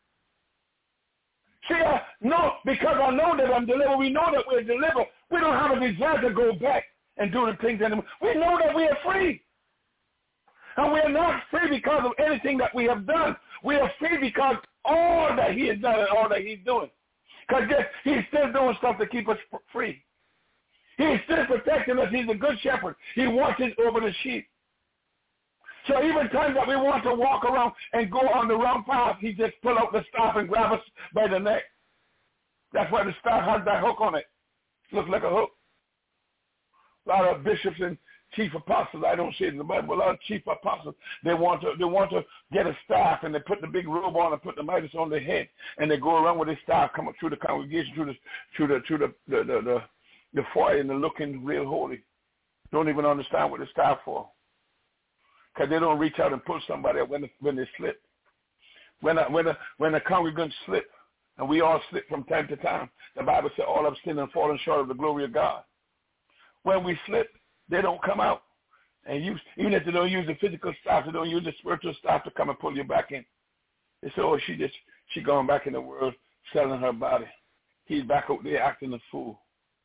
See, uh, no, because I know that I'm delivered. We know that we're delivered. We don't have a desire to go back and do the things anymore. We know that we are free. And we are not free because of anything that we have done. We are free because all that he has done and all that he's doing. Because he's still doing stuff to keep us free. He's still protecting us. He's a good shepherd. He watches over the sheep. So even times that we want to walk around and go on the wrong path, he just pull out the staff and grab us by the neck. That's why the staff has that hook on it. Looks like a hook. A lot of bishops and chief apostles, I don't see it in the Bible, a lot of chief apostles, they want to they want to get a staff and they put the big robe on and put the mitres on their head and they go around with their staff, come up through the congregation, through the through the through the the, the, the, the foyer and they're looking real holy. Don't even understand what the staff for. Because they don't reach out and pull somebody up when they, when they slip. When a, when a, when a congregant slip, and we all slip from time to time, the Bible says all have sinned and fallen short of the glory of God. When we slip, they don't come out. And use, even if they don't use the physical staff, they don't use the spiritual staff to come and pull you back in. They say, oh, she just, she going back in the world, selling her body. He's back out there acting a fool.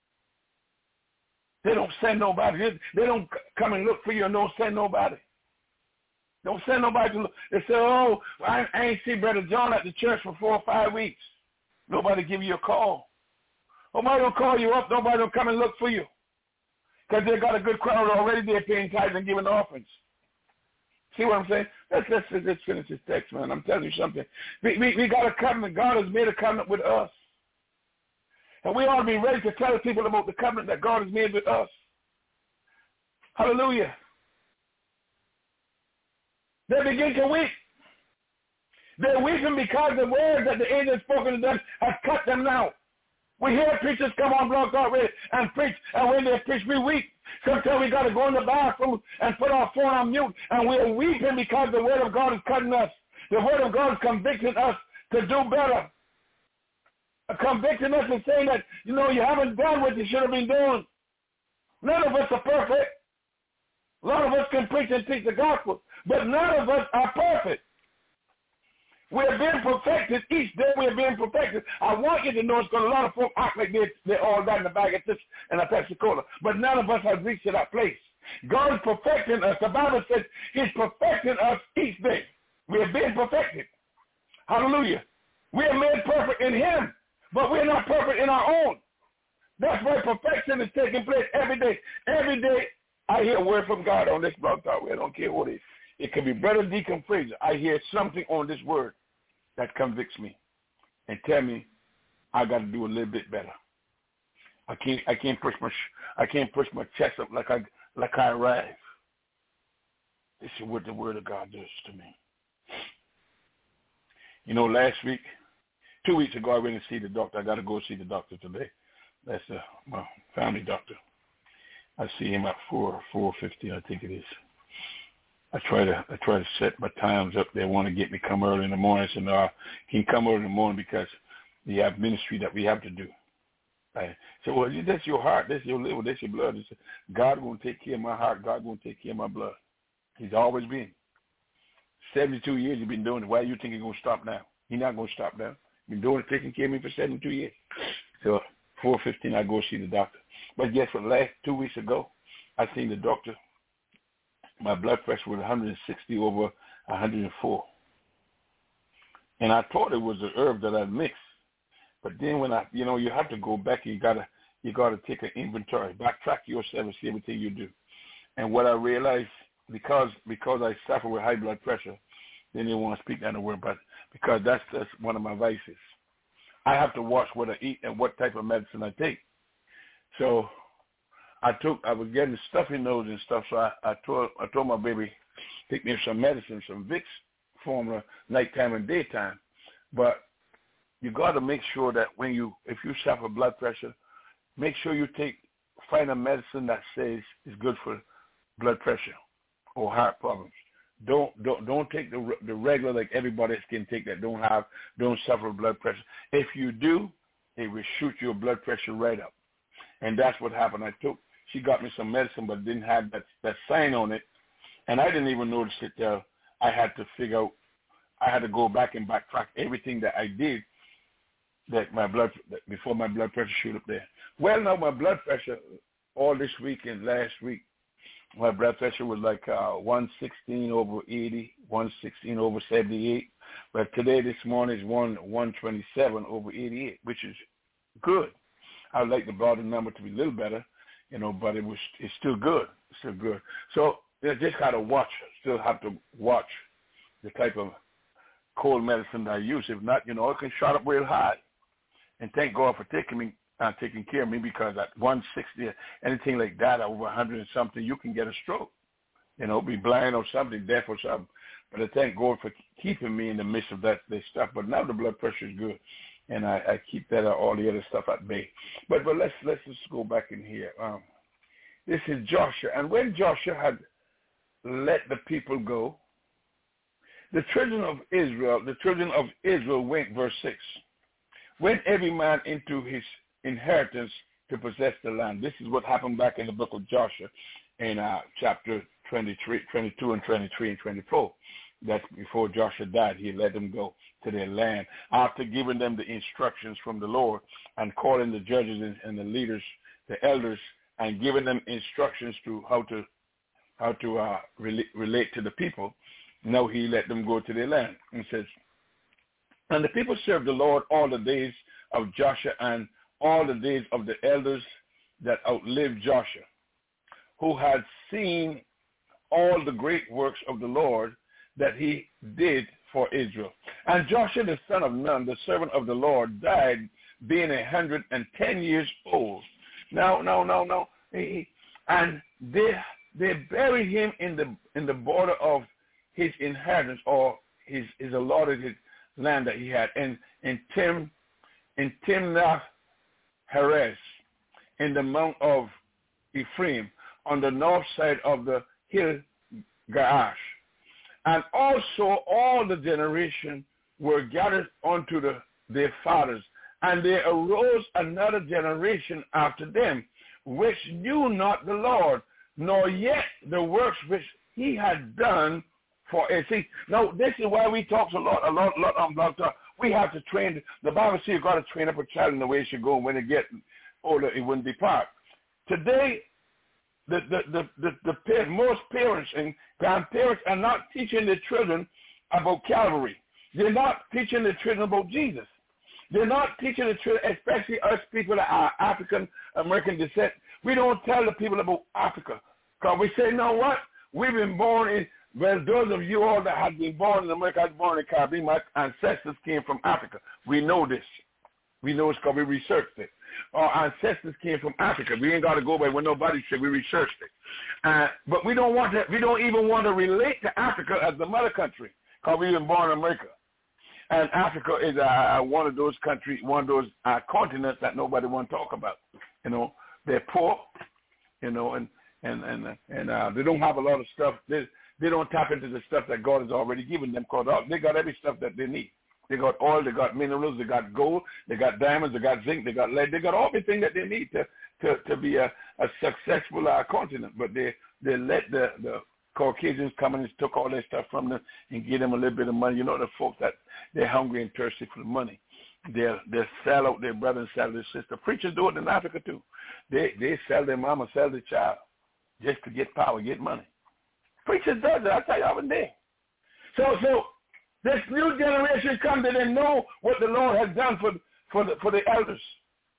They don't send nobody. They, they don't come and look for you and don't send nobody. Don't send nobody to look. They say, oh, I, I ain't see Brother John at the church for four or five weeks. Nobody give you a call. Nobody don't call you up. Nobody don't come and look for you. Because they got a good crowd already. They're paying tithes and giving offerings. See what I'm saying? Let's, let's, let's finish this text, man. I'm telling you something. We, we, we got a covenant. God has made a covenant with us. And we ought to be ready to tell people about the covenant that God has made with us. Hallelujah. They begin to weep. They're weeping because the words that the angel has spoken to them has cut them now. We hear preachers come on Blog Talk Radio and preach, and when they preach, we weep. Sometimes we got to go in the bathroom and put our phone on mute, and we're weeping because the word of God is cutting us. The word of God is convicting us to do better. Convicting us and saying that, you know, you haven't done what you should have been doing. None of us are perfect. A lot of us can preach and teach the gospel, but none of us are perfect. We're being perfected. Each day we're being perfected. I want you to know it's because a lot of folks act like they're, they're all got in the bag of chips and a Pepsi Cola, but none of us have reached to that place. God is perfecting us. The Bible says he's perfecting us each day. We are being perfected. Hallelujah. We are made perfect in him, but we're not perfect in our own. That's why perfection is taking place every day. Every day I hear a word from God on this Blog Talk. I don't care what it is. It could be Brother Deacon Fraser. I hear something on this word that convicts me and tell me I got to do a little bit better. I can't. I can't push my. I can't push my chest up like I like I arrive. This is what the Word of God does to me. You know, last week, two weeks ago, I went to see the doctor. I got to go see the doctor today. That's uh, my family doctor. I see him at four four fifty. I think it is. I try to I try to set my times up. They want to get me come early in the morning. I said, no, I can't come early in the morning because we have ministry that we have to do. I said, well, that's your heart, that's your liver, that's your blood. I said, God going to take care of my heart. God going to take care of my blood. He's always been. seventy-two years he's been doing it. Why do you think he's going to stop now? He's not going to stop now. He's been doing it, taking care of me for seventy-two years. So four fifteen, I go see the doctor. But guess what? Last two weeks ago, I seen the doctor. My blood pressure was one hundred sixty over one hundred four. And I thought it was the herb that I mixed. But then when I, you know, you have to go back and you got to you got to take an inventory, backtrack yourself and see everything you do. And what I realized, because because I suffer with high blood pressure, they didn't want to speak that word, but because that's that's one of my vices. I have to watch what I eat and what type of medicine I take. So I took, I was getting stuffy nose and stuff, so I, I told I told my baby, take me some medicine, some Vicks formula, nighttime and daytime. But you got to make sure that when you, if you suffer blood pressure, make sure you take, find a medicine that says is good for blood pressure or heart problems. Don't don't don't take the the regular like everybody else can take that don't have don't suffer blood pressure. If you do, it will shoot your blood pressure right up, and that's what happened. I took she got me some medicine, but didn't have that that sign on it, and I didn't even notice it till I had to figure out. I had to go back and backtrack everything that I did that my blood that before my blood pressure shoot up there. Well, now my blood pressure all this week and last week. My blood pressure was like uh, one sixteen over eighty, one sixteen over seventy-eight. But today, this morning, is one one twenty-seven over eighty-eight, which is good. I would like the body number to be a little better, you know, but it was it's still good. It's still good. So you just got to watch. Still have to watch the type of cold medicine that I use. If not, you know, it can shot up real high. And thank God for taking me. Uh, taking care of me, because at one sixty, anything like that, over one hundred and something, you can get a stroke, you know, be blind or something, deaf or something. But I thank God for keeping me in the midst of that, that stuff. But now the blood pressure is good, and I, I keep that uh, all the other stuff at bay. But but let's let's just go back in here. Um, this is Joshua, and when Joshua had let the people go, the children of Israel, the children of Israel went, verse six, went every man into his inheritance to possess the land. This is what happened back in the book of Joshua in uh, chapter twenty-three, twenty-two and twenty-three and twenty-four. That's before Joshua died. He let them go to their land after giving them the instructions from the Lord and calling the judges and, and the leaders, the elders, and giving them instructions to how to how to uh, relate, relate to the people. Now he let them go to their land. And says, and the people served the Lord all the days of Joshua and all the days of the elders that outlived Joshua, who had seen all the great works of the Lord that he did for Israel. And Joshua the son of Nun, the servant of the Lord, died being a hundred and ten years old. Now, no, no, no. And they they buried him in the in the border of his inheritance, or his his allotted his land that he had in in Tim in Timnath Heres, in the mount of Ephraim, on the north side of the hill Gaash. And also all the generation were gathered unto the, their fathers, and there arose another generation after them, which knew not the Lord, nor yet the works which he had done for it. See, now this is why we talk a lot, a lot, a lot on blog talk. We have to train. The Bible says you've got to train up a child in the way it should go, and when they get older, it wouldn't depart. Today, the the the the, the, the most parents and grandparents are not teaching their children about Calvary. They're not teaching their children about Jesus. They're not teaching the children, especially us people that are African American descent. We don't tell the people about Africa, because we say, you know what? We've been born in. Well, those of you all that have been born in America, I was born in the Caribbean, my ancestors came from Africa. We know this. We know it's because we researched it. Our ancestors came from Africa. We ain't got to go by what nobody said. We researched it. Uh, but we don't want to, we don't even want to relate to Africa as the mother country, because we've been born in America. And Africa is uh, one of those countries, one of those uh, continents that nobody want to talk about. You know, they're poor, you know, and, and, and, and uh, they don't have a lot of stuff. They, They don't tap into the stuff that God has already given them, because they got every stuff that they need. They got oil, they got minerals, they got gold, they got diamonds, they got zinc, they got lead, they got everything that they need to to, to be a, a successful uh, continent. But they, they let the, the Caucasians come in and took all their stuff from them and give them a little bit of money. You know, the folks that they're hungry and thirsty for the money. They'll, they'll sell out their brother and sell their sister. Preachers do it in Africa too. They, they sell their mama, sell their child just to get power, get money. Preachers does that. I tell you every day. So, so this new generation comes, they didn't know what the Lord has done for for the for the elders.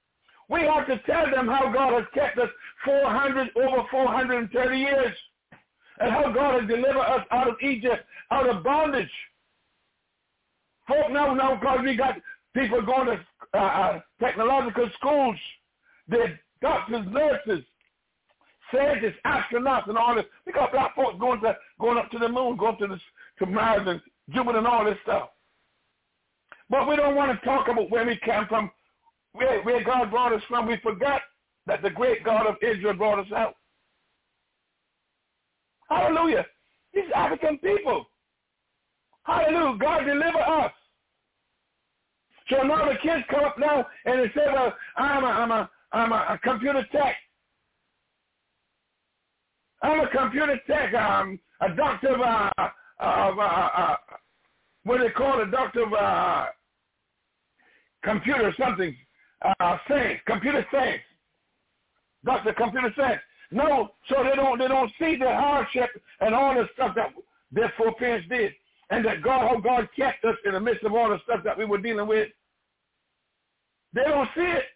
We have to tell them how God has kept us four hundred, over four hundred thirty years, and how God has delivered us out of Egypt, out of bondage. Folk now, now because we got people going to uh, uh, technological schools, they're doctors, nurses, scientists, astronauts, and all this. We got black folks going to going up to the moon, going to the to Mars and Jupiter and all this stuff. But we don't want to talk about where we came from, where, where God brought us from. We forgot that the great God of Israel brought us out. Hallelujah. These African people. Hallelujah. God deliver us. So now the kids come up now and they say, well, I'm a, I'm a, I'm a, a computer tech. I'm a computer tech. I'm a doctor of, uh, of uh, uh, what do they call it? A doctor of uh, computer something, uh, science, computer science. Doctor of computer science. No, so they don't, they don't see the hardship and all the stuff that their foreparents did. And that God, how God kept us in the midst of all the stuff that we were dealing with. They don't see it.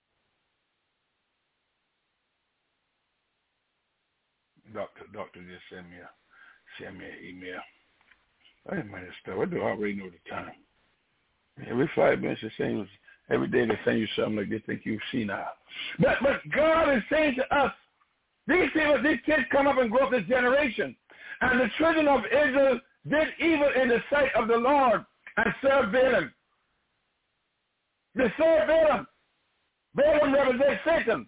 Doctor, doctor just send me a send me an email. Wait a minute, stuff. I do already know the time. Every five minutes they send every day they send you something like they think you've seen now. But but God is saying to us, these people, these kids come up and grow up this generation. And the children of Israel did evil in the sight of the Lord and served Balaam. They served Balaam. Balaam represents Satan.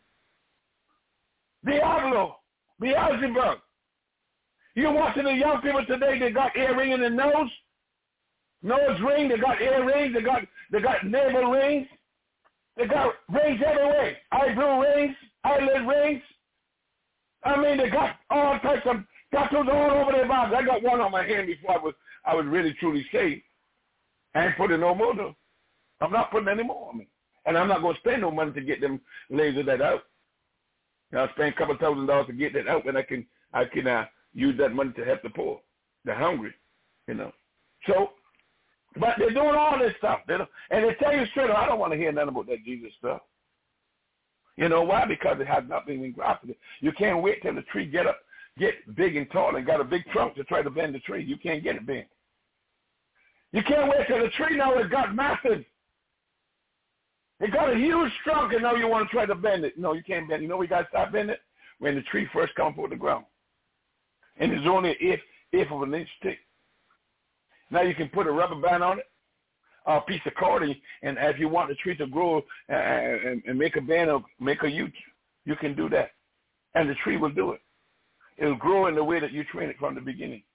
Diablo. Beelzebub. You watching the young people today, they got earring in their nose, nose ring, they got earrings, they got they got navel rings, they got rings everywhere. Eyebrow rings, eyelid rings. I mean, they got all types of tattoos all over their bodies. I got one on my hand before I was I was really truly saved. I ain't putting no more though. I'm not putting any more on me. And I'm not going to spend no money to get them laser that out. I'll spend a couple thousand dollars to get that out, and I can I can uh, use that money to help the poor, the hungry, you know. So, but they're doing all this stuff, you know, and they tell you straight up, I don't want to hear nothing about that Jesus stuff. You know why? Because it has nothing been grafted. You can't wait till the tree get up, get big and tall, and got a big trunk to try to bend the tree. You can't get it bent. You can't wait till the tree now has got massive. It got a huge trunk, and now you want to try to bend it. No, you can't bend it. You know we got to stop bending it? When the tree first comes out of the ground. And it's only an eighth, eighth of an inch thick. Now you can put a rubber band on it, or a piece of cord, and if you want the tree to grow uh, and, and make a band or make a U, you can do that. And the tree will do it. It'll grow in the way that you train it from the beginning.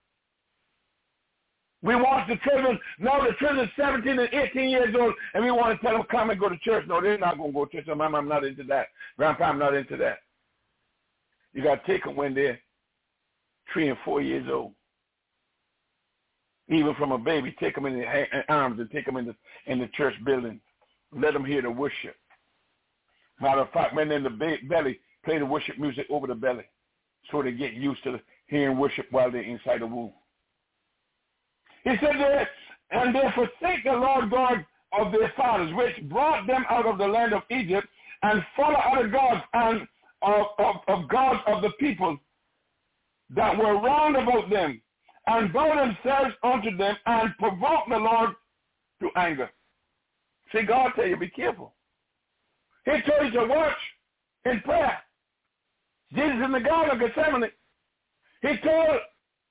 We want the children, now the children are seventeen and eighteen years old, and we want to tell them, come and go to church. No, they're not going to go to church. So, Mom, I'm not into that. Grandpa, I'm not into that. You got to take them when they're three and four years old. Even from a baby, take them in the arms and take them in the, in the church building. Let them hear the worship. Matter of fact, when they're in the belly, play the worship music over the belly so they get used to hearing worship while they're inside the womb. He said that, and they forsake the Lord God of their fathers, which brought them out of the land of Egypt, and follow other gods and of, of, of gods of the people that were round about them, and bow themselves unto them, and provoke the Lord to anger. See, God tell you, be careful. He told you to watch in prayer. Jesus in the Garden of Gethsemane, he told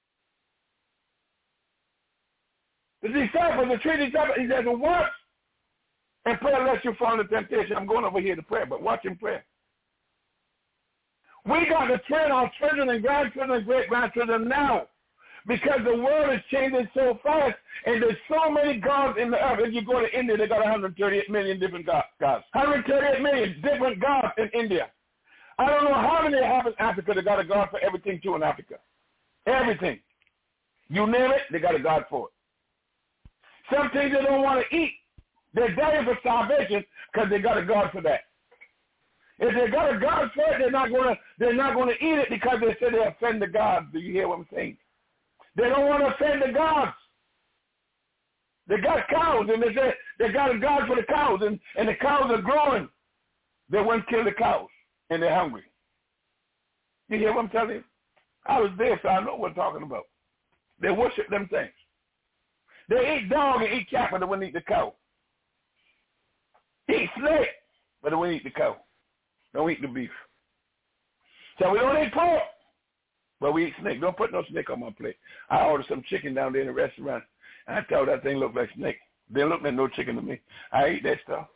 the disciples, the three disciples, he said, watch and pray lest you fall into temptation. I'm going over here to pray, but watch and pray. We got to train our children and grandchildren and great-grandchildren now because the world is changing so fast, and there's so many gods in the earth. If you go to India, they got one hundred thirty-eight million different gods. one hundred thirty-eight million different gods in India. I don't know how many they have in Africa. They got a god for everything, too, in Africa. Everything. You name it, they got a god for it. Some things they don't want to eat. They're dying for salvation because they got a God for that. If they got a God for it, they're not going to they're not going to eat it because they say they offend the gods. Do you hear what I'm saying? They don't want to offend the gods. They got cows, and they say they got a God for the cows, and, and the cows are growing. They wouldn't kill the cows, and they're hungry. You hear what I'm telling you? I was there, so I know what I'm talking about. They worship them things. They eat dog and eat cat, but they wouldn't eat the cow. Eat snake, but they wouldn't eat the cow. Don't eat the beef. So we don't eat pork, but we eat snake. Don't put no snake on my plate. I ordered some chicken down there in the restaurant, and I told that thing looked like snake. They looked like no chicken to me. I eat that stuff.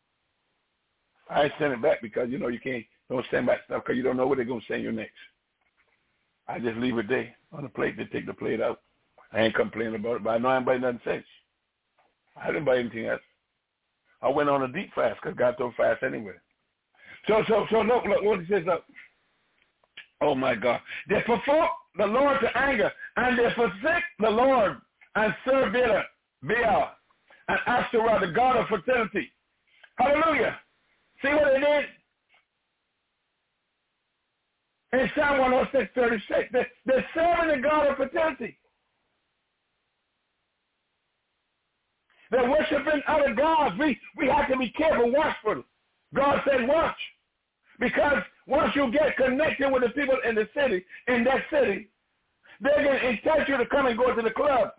I ain't send it back because, you know, you can't, don't send back stuff because you don't know what they're going to send you next. I just leave it there on the plate. They take the plate out. I ain't complaining about it, but I know I ain't buy nothing since. I didn't buy anything else. I went on a deep fast because God told fast anyway. So, so, so look, look what he says. Look. Oh, my God. They provoke the Lord to anger, and they forsake the Lord and serve Baal and Ashtoreth, the god of fertility. Hallelujah. See what they did? In Psalm one oh six, thirty-six, they, they're serving the god of fertility. They're worshiping other gods. We, we have to be careful, watchful. God said watch. Because once you get connected with the people in the city, in that city, they're going to entice you to come and go to the club.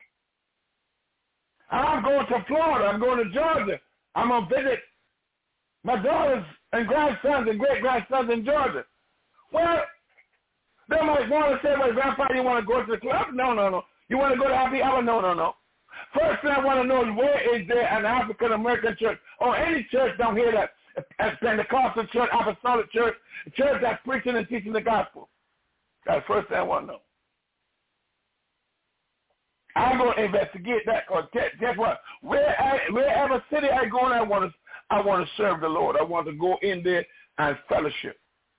I'm going to Florida. I'm going to Georgia. I'm going to visit my daughters and grandsons and great-grandsons in Georgia. Well, they might want to say, well, Grandpa, you want to go to the club? No, no, no. You want to go to Happy Hour? No, no, no. First thing I want to know is where is there an African-American church or any church down here that a Pentecostal church, Apostolic church, a church that's preaching and teaching the gospel. That's the first thing I want to know. I'm going to investigate that because guess what? Where I, wherever city I go in, I want to I want to serve the Lord. I want to go in there and fellowship.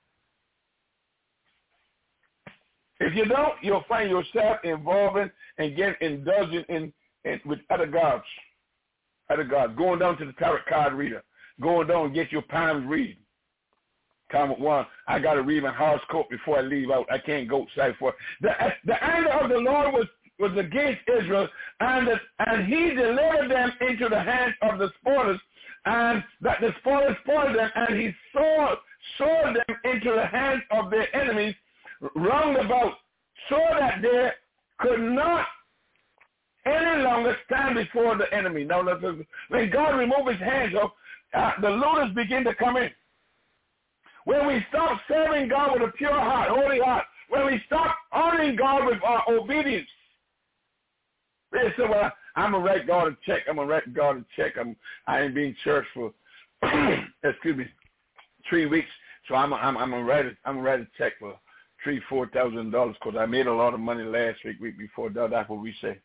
If you don't, you'll find yourself involving and getting indulging in, in with other gods, other gods. Going down to the tarot card reader. Going down and get your palms read. Comment one, I got to read my horoscope before I leave out. I can't go outside for it. The, the anger of the Lord was, was against Israel, and, the, and he delivered them into the hands of the spoilers, and that the spoilers spoiled them, and he sold, sold them into the hands of their enemies round about, so that they could not any longer stand before the enemy. Now, when God removed his hands off, Uh, the looters begin to come in. When we stop serving God with a pure heart, holy heart, when we stop honoring God with our obedience, they say, well, I'm going to write God a check. I'm going to write God a check. I'm, I ain't been in church for, excuse me, three weeks, so I'm, I'm, I'm going to write a, I'm going to write a check for three, four thousand dollars because I made a lot of money last week, week before that. That's what we say.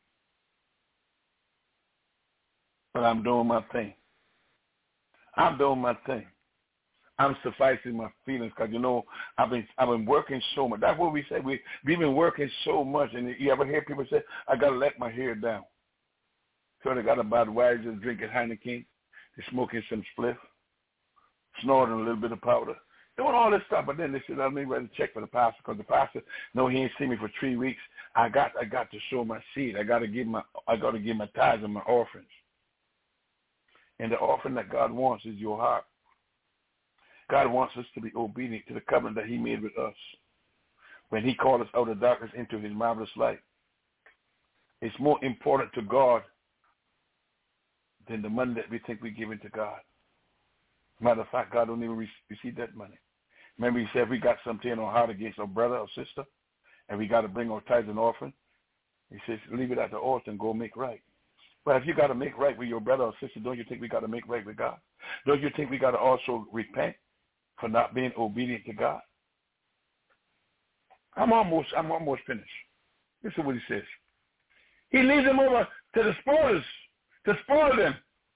But I'm doing my thing. I'm doing my thing. I'm sufficing my feelings because, you know, I've been I've been working so much. That's what we say. We, we've been working so much. And you ever hear people say, I got to let my hair down. So they got about Budweiser, drinking Heineken, they're smoking some spliff, snorting a little bit of powder, doing all this stuff. But then they said, let me write a check for the pastor because the pastor, no, he ain't seen me for three weeks. I got I got to sow my seed. I got to give my I got to give my tithes and my offerings. And the offering that God wants is your heart. God wants us to be obedient to the covenant that he made with us when he called us out of darkness into his marvelous light. It's more important to God than the money that we think we're giving to God. Matter of fact, God don't even receive that money. Remember he said if we got something in our heart against our brother or sister and we got to bring our tithes and offering, he says leave it at the altar and go make right. Well, if you got to make right with your brother or sister, don't you think we got to make right with God? Don't you think we got to also repent for not being obedient to God? I'm almost, I'm almost finished. Listen to what he says. He leads them over to the spoilers to spoil them.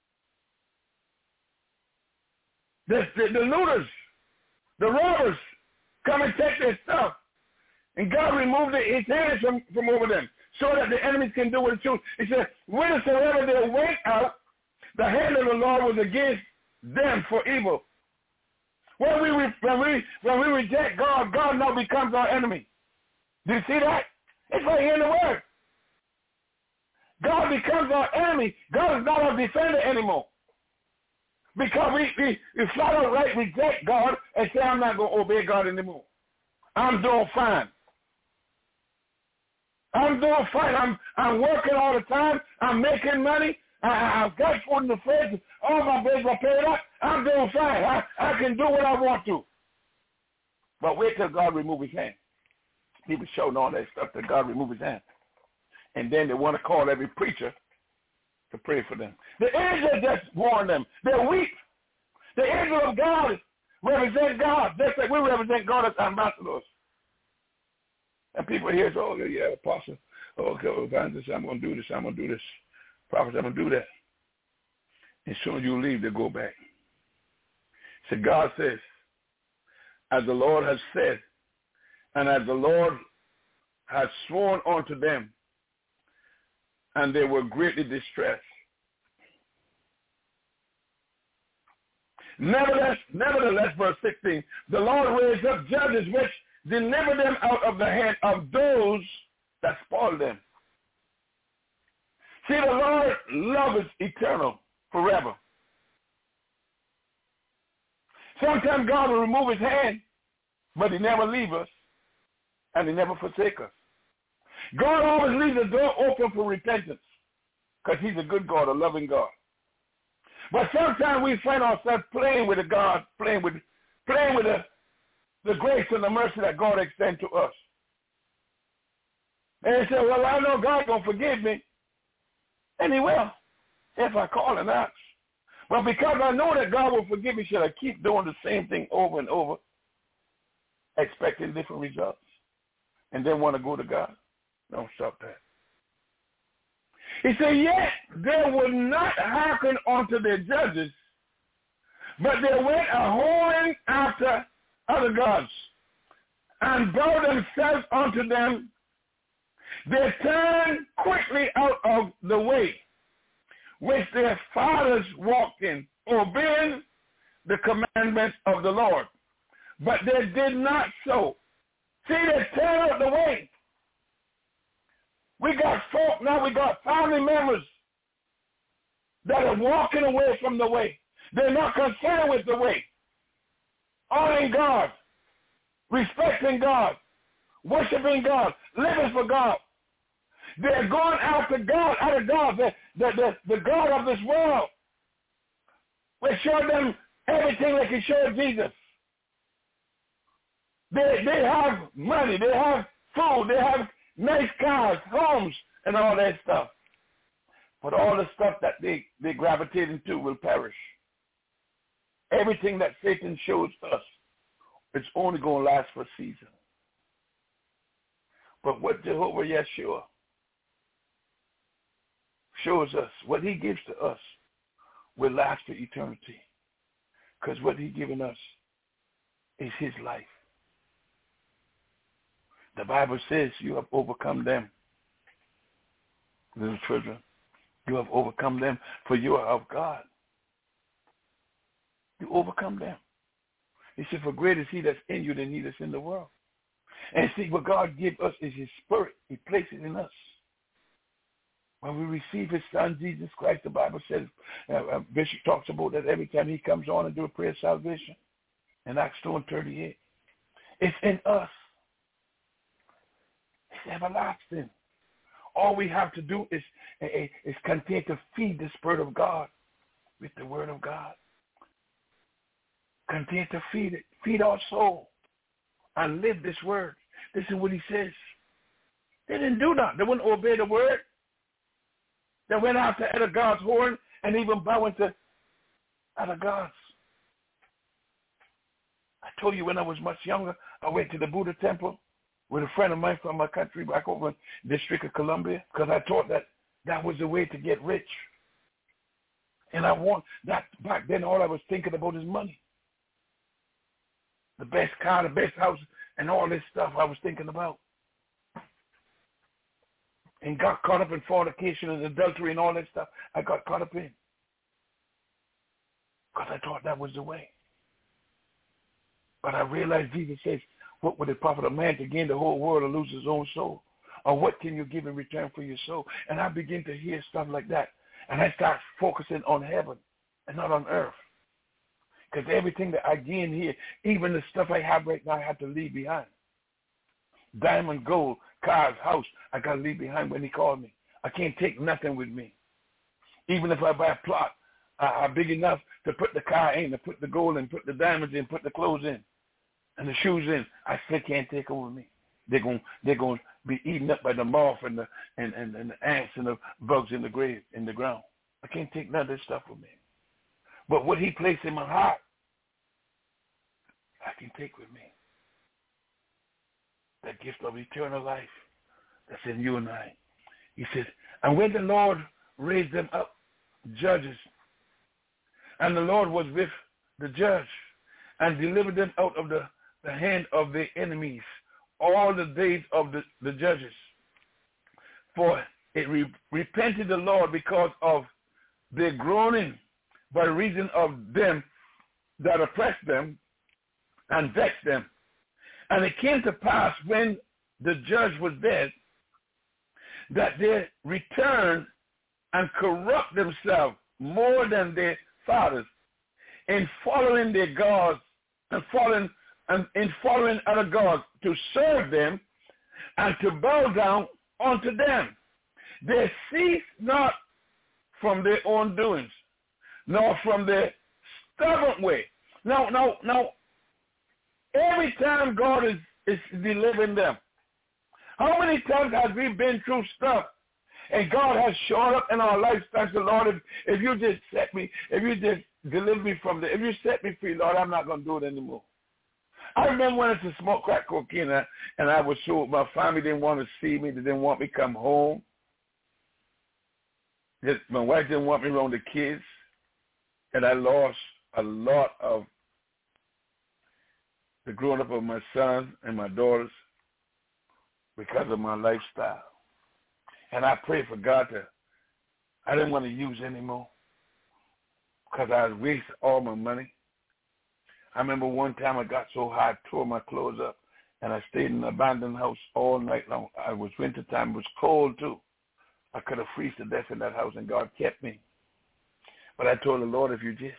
The, the, the looters, the robbers, come and take their stuff. And God removed his hands from, from over them, so that the enemies can do what it chooses. He said, whithersoever they went out, the hand of the Lord was against them for evil. When we, when we, when we reject God, God now becomes our enemy. Do you see that? It's right here in the Word. God becomes our enemy. God is not our defender anymore. Because we, we, we flat out right reject God and say, I'm not going to obey God anymore. I'm doing fine. I'm doing fine. I'm I'm working all the time. I'm making money. I, I've got food in the fridge. All my bills are paid up. I'm doing fine. I, I can do what I want to. But wait till God remove his hand. People showing all that stuff that God remove his hand. And then they want to call every preacher to pray for them. The angel just warned them. They're weak. The angel of God represent God. Just like we represent God as ambassadors. And people here say, oh, yeah, apostle, oh, okay, evangelist, I'm going to do this, I'm going to do this. Prophet, I'm going to do that. And as soon as you leave, they go back. So God says, as the Lord has said, and as the Lord has sworn unto them, and they were greatly distressed. Nevertheless, nevertheless, verse sixteen, the Lord raised up judges which deliver them out of the hand of those that spoil them. See, the Lord's love is eternal, forever. Sometimes God will remove his hand, but he never leaves us, and he never forsakes us. God always leaves the door open for repentance, because he's a good God, a loving God. But sometimes we find ourselves playing with the God, playing with, playing with the the grace and the mercy that God extends to us. And he said, well, I know God's going to forgive me. And he will, if I call and ask. But because I know that God will forgive me, should I keep doing the same thing over and over, expecting different results, and then want to go to God? Don't stop that. He said, yet they would not hearken unto their judges, but they went a whoring after other gods, and bow themselves unto them. They turned quickly out of the way which their fathers walked in, obeying the commandments of the Lord. But they did not so. See, they turned out the way. We got folk now, we got family members that are walking away from the way. They're not concerned with the way. Honoring God, respecting God, worshiping God, living for God. They're going after God, out of God, the, the, the, the God of this world. We showed them everything like he showed Jesus. They, they have money, they have food, they have nice cars, homes, and all that stuff. But all the stuff that they, they gravitate into will perish. Everything that Satan shows us, it's only going to last for a season. But what Jehovah Yeshua shows us, what he gives to us, will last for eternity. Because what he's given us is his life. The Bible says you have overcome them, little children. You have overcome them, for you are of God. You overcome them. He said, for greater is he that's in you than he that's in the world. And see, what God gives us is his spirit. He places it in us. When we receive his son, Jesus Christ, the Bible says, uh, uh, Bishop talks about that every time he comes on and do a prayer of salvation. In Acts two and thirty-eight. It's in us. It's everlasting. All we have to do is, is, is continue to feed the Spirit of God with the Word of God. Continue to feed it. Feed our soul and live this Word. This is what he says. They didn't do that. They wouldn't obey the Word. They went after other gods' horn and even bowing to other gods. I told you when I was much younger, I went to the Buddha temple with a friend of mine from my country back over in the District of Columbia, because I thought that that was the way to get rich. And I want that. Back then, all I was thinking about is money. The best car, the best house, and all this stuff I was thinking about. And got caught up in fornication and adultery and all that stuff. I got caught up in. Because I thought that was the way. But I realized Jesus says, what would it profit a man to gain the whole world and lose his own soul? Or what can you give in return for your soul? And I begin to hear stuff like that. And I start focusing on heaven and not on earth. Because everything that I gain here, even the stuff I have right now, I have to leave behind. Diamond, gold, cars, house, I got to leave behind when he called me. I can't take nothing with me. Even if I buy a plot, uh, I'm big enough to put the car in, to put the gold in, put the diamonds in, put the clothes in, and the shoes in. I still can't take them with me. They're going they're going to be eaten up by the moth and the and, and, and the ants and the bugs in the grave, in the ground. I can't take none of this stuff with me. But what he placed in my heart, I can take with me. That gift of eternal life that's in you and I. He says, and when the Lord raised them up, judges, and the Lord was with the judge and delivered them out of the, the hand of their enemies all the days of the, the judges. For it re- repented the Lord because of their groaning by reason of them that oppressed them and vexed them. And it came to pass when the judge was dead that they returned and corrupt themselves more than their fathers in following their gods and following and in following other gods to serve them and to bow down unto them. They cease not from their own doings, nor from their stubborn way. Now, now, now, every time God is, is delivering them, how many times have we been through stuff and God has shown up in our lives? Thanks the Lord, if, if you just set me, if you just deliver me from the, if you set me free, Lord, I'm not going to do it anymore. I remember when I used to smoke crack cocaine and I, and I was so, my family didn't want to see me. They didn't want me to come home. Just, my wife didn't want me around the kids. And I lost a lot of the growing up of my son and my daughters because of my lifestyle. And I prayed for God to, I didn't want to use anymore because I had wasted all my money. I remember one time I got so high, I tore my clothes up, and I stayed in an abandoned house all night long. It was wintertime. It was cold, too. I could have freezed to death in that house, and God kept me. But I told the Lord, if you just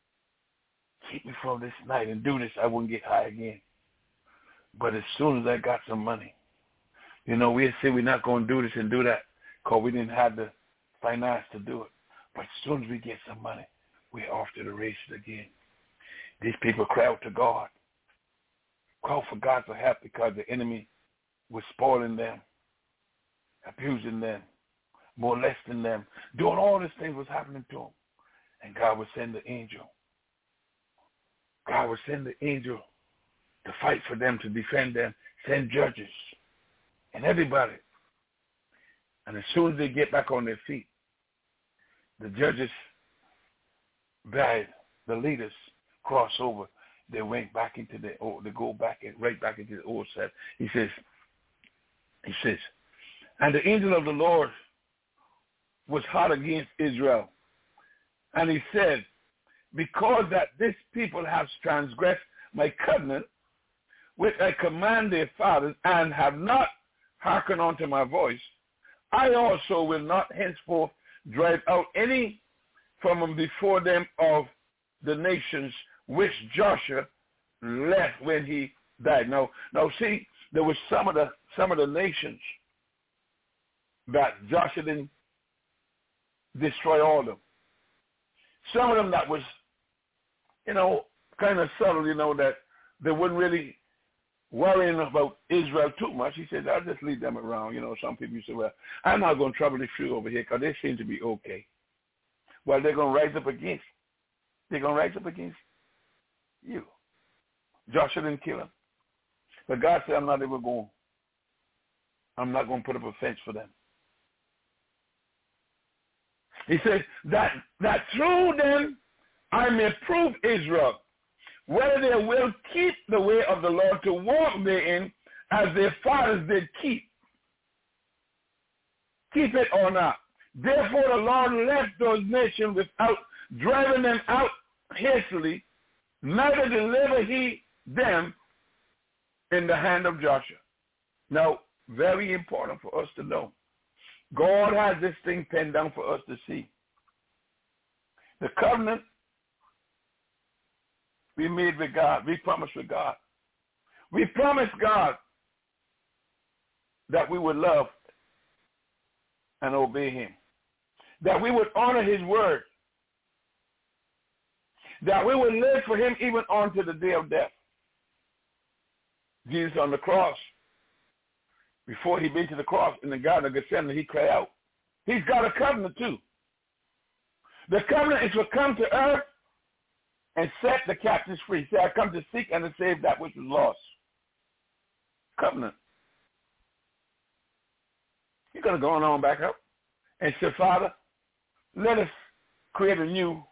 keep me from this night and do this, I wouldn't get high again. But as soon as I got some money, you know, we say we're not going to do this and do that because we didn't have the finance to do it. But as soon as we get some money, we're off to the races again. These people cry out to God, call for God for help because the enemy was spoiling them, abusing them, molesting them, doing all these things was happening to them. And God would send the angel. God would send the angel to fight for them, to defend them, send judges and everybody. And as soon as they get back on their feet, the judges, by the leaders, cross over, they went back into the old, they go back and right back into the old set. He says, he says, and the angel of the Lord was hot against Israel. And he said, because that this people have transgressed my covenant, which I command their fathers, and have not hearkened unto my voice, I also will not henceforth drive out any from them before them of the nations which Joshua left when he died. Now, now see, there was some of the some of the nations that Joshua didn't destroy all of them. Some of them that was, you know, kind of subtle, you know, that they wouldn't really worrying about Israel too much. He said, I'll just leave them around. You know, some people say, well, I'm not going to trouble the few over here because they seem to be okay. Well, they're going to rise up against. They're going to rise up against you. Joshua didn't kill him. But God said, I'm not ever going, I'm not going to put up a fence for them. He said that, that through them I may prove Israel, whether they will keep the way of the Lord to walk therein as their fathers did keep. Keep it or not. Therefore the Lord left those nations without driving them out hastily, neither deliver he them in the hand of Joshua. Now, very important for us to know. God has this thing penned down for us to see. The covenant we made with God. We promised with God. We promised God that we would love and obey him, that we would honor his word, that we would live for him even on to the day of death. Jesus on the cross, before he went to the cross in the Garden of Gethsemane, he cried out. He's got a covenant too. The covenant is to come to earth and set the captives free. He said, I come to seek and to save that which was lost. Covenant. You're going to go on back up and say, Father, let us create a new,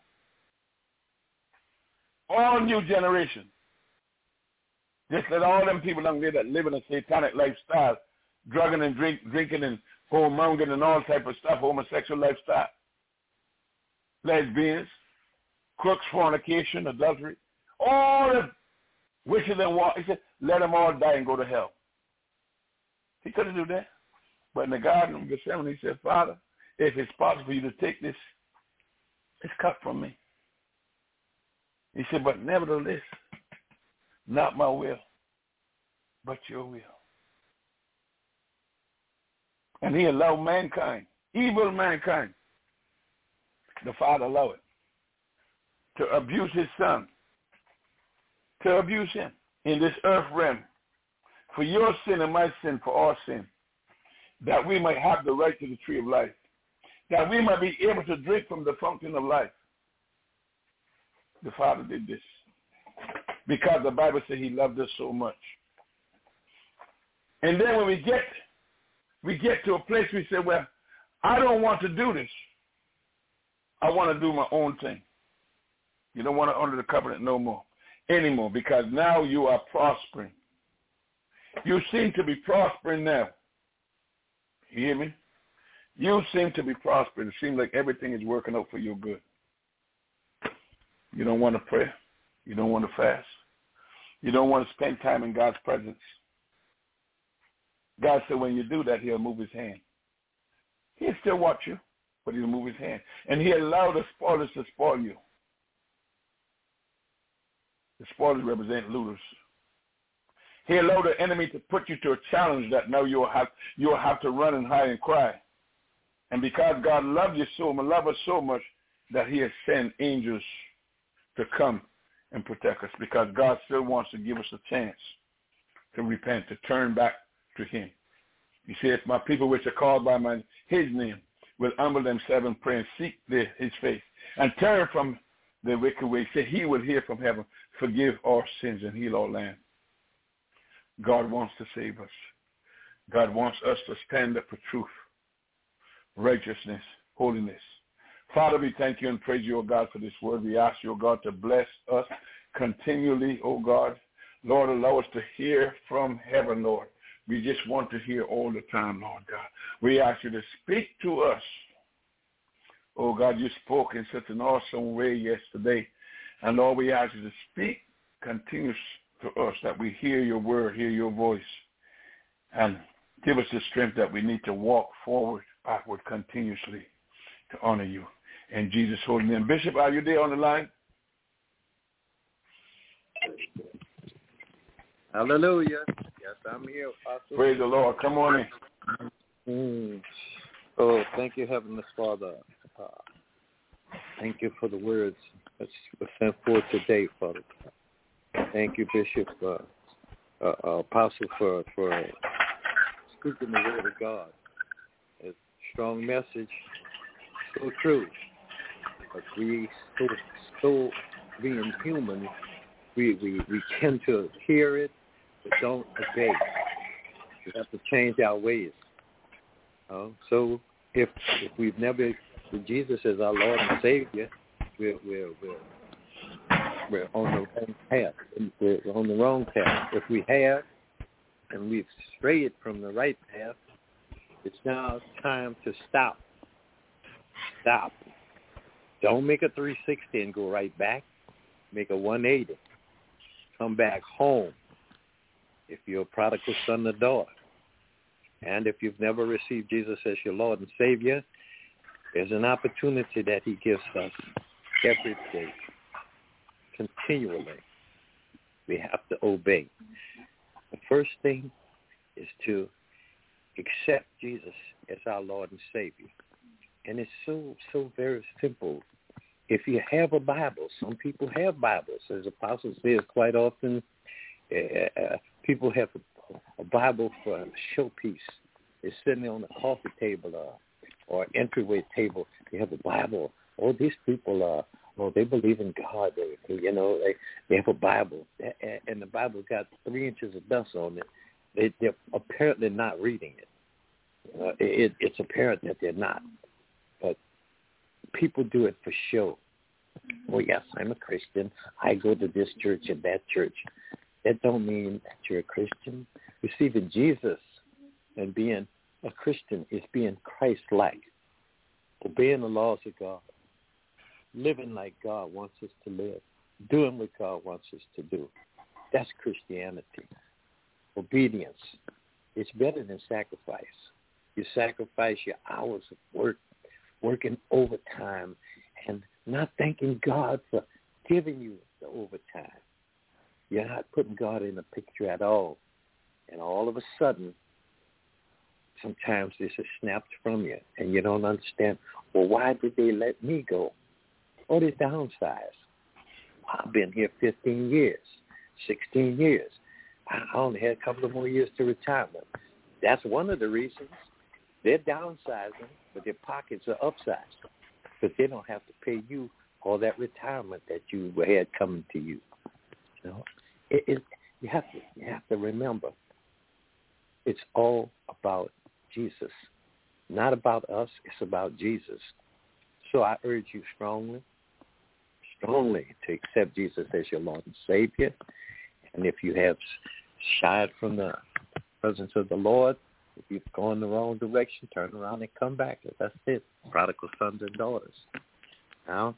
all new generation. Just let all them people down there that live in a satanic lifestyle, drugging and drink, drinking and whoremongering and all type of stuff, homosexual lifestyle, lesbians, crooks, fornication, adultery, all the wishes and want. He said, let them all die and go to hell. He couldn't do that. But in the Garden of Gethsemane, he said, Father, if it's possible for you to take this, this cup from me. He said, but nevertheless, not my will, but your will. And he allowed mankind, evil mankind, the Father allowed it, to abuse his son, to abuse him in this earth realm for your sin and my sin, for our sin, that we might have the right to the tree of life, that we might be able to drink from the fountain of life. The Father did this because the Bible says he loved us so much. And then when we get, we get to a place we say, well, I don't want to do this. I want to do my own thing. You don't want to honor the covenant no more, anymore, because now you are prospering. You seem to be prospering now. You hear me? You seem to be prospering. It seems like everything is working out for your good. You don't want to pray. You don't want to fast. You don't want to spend time in God's presence. God said when you do that, he'll move his hand. He'll still watch you, but he'll move his hand. And he allowed the spoilers to spoil you. The spoilers represent looters. He allowed the enemy to put you to a challenge that now you'll have, you'll have to run and hide and cry. And because God loved you so much, loved us so much, that he has sent angels to come and protect us, because God still wants to give us a chance to repent, to turn back to him. He said, if my people which are called by my, his name will humble themselves and pray and seek the, his face and turn from their wicked ways, say he will hear from heaven, forgive our sins and heal our land. God wants to save us. God wants us to stand up for truth, righteousness, holiness. Father, we thank you and praise you, O God, for this word. We ask you, O God, to bless us continually, O God. Lord, allow us to hear from heaven, Lord. We just want to hear all the time, Lord God. We ask you to speak to us. Oh, God, you spoke in such an awesome way yesterday. And, Lord, we ask you to speak continuously to us, that we hear your word, hear your voice, and give us the strength that we need to walk forward, backward continuously to honor you. In Jesus' holy name. Bishop, are you there on the line? Hallelujah. Yes, I'm here, Apostle. Praise the Lord. Come on in. Mm. Oh, thank you, Heavenly Father. Uh, thank you for the words that were sent forth today, Father. Thank you, Bishop, uh, uh, uh, Apostle, for, for speaking the word of God. A strong message, so true. But we, so, so being human, we, we, we tend to hear it, but don't obey. We have to change our ways. Uh, so if if we've never, with Jesus as our Lord and Savior, we're, we're, we're We're on the wrong path. We're on the wrong path. If we have, and we've strayed from the right path, it's now time to stop. Stop. Don't make a three sixty and go right back. Make a one eighty. Come back home if you're a prodigal son or daughter. And if you've never received Jesus as your Lord and Savior, there's an opportunity that he gives us every day, continually. we have to obey. The first thing is to accept Jesus as our Lord and Savior. And it's so, so very simple. If you have a Bible, some people have Bibles. As Apostle says quite often, uh, people have a, a Bible for a showpiece. It's sitting on a coffee table uh, or entryway table. They have a Bible. Oh, these people are, oh, they believe in God. They, you know, they, they have a Bible. And the Bible's got three inches of dust on it. They, they're apparently not reading it. Uh, it. It's apparent that they're not. But people do it for show. Well, yes, I'm a Christian. I go to this church and that church. That don't mean that you're a Christian. Receiving Jesus and being a Christian is being Christ-like, obeying the laws of God, living like God wants us to live, doing what God wants us to do. That's Christianity. Obedience. It's better than sacrifice. You sacrifice your hours of work, working overtime, and not thanking God for giving you the overtime. You're not putting God in the picture at all. And all of a sudden, sometimes this is snapped from you, and you don't understand, well, why did they let me go? Oh, they downsized. I've been here fifteen years, sixteen years. I only had a couple of more years to retirement. That's one of the reasons. They're downsizing, but their pockets are upsized, because they don't have to pay you all that retirement that you had coming to you. You know, it, it, you have to you have to remember, it's all about Jesus, not about us. It's about Jesus. So I urge you strongly, strongly to accept Jesus as your Lord and Savior. And if you have shied from the presence of the Lord, if you've gone the wrong direction, turn around and come back. That's it. Prodigal sons and daughters. Now,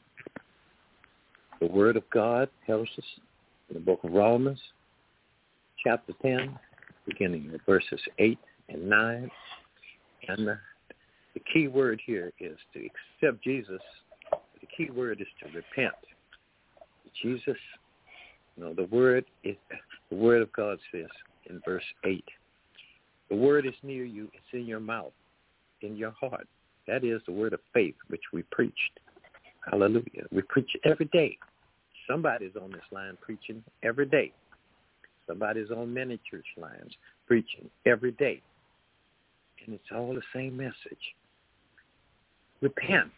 the Word of God tells us in the book of Romans, chapter ten, beginning with verses eight and nine. And the, the key word here is to accept Jesus. The key word is to repent. Jesus, you know, the Word is the Word of God says in verse eight. The word is near you. It's in your mouth, in your heart. That is the word of faith, which we preached. Hallelujah. We preach every day. Somebody's on this line preaching every day. Somebody's on many church lines preaching every day. And it's all the same message. Repent.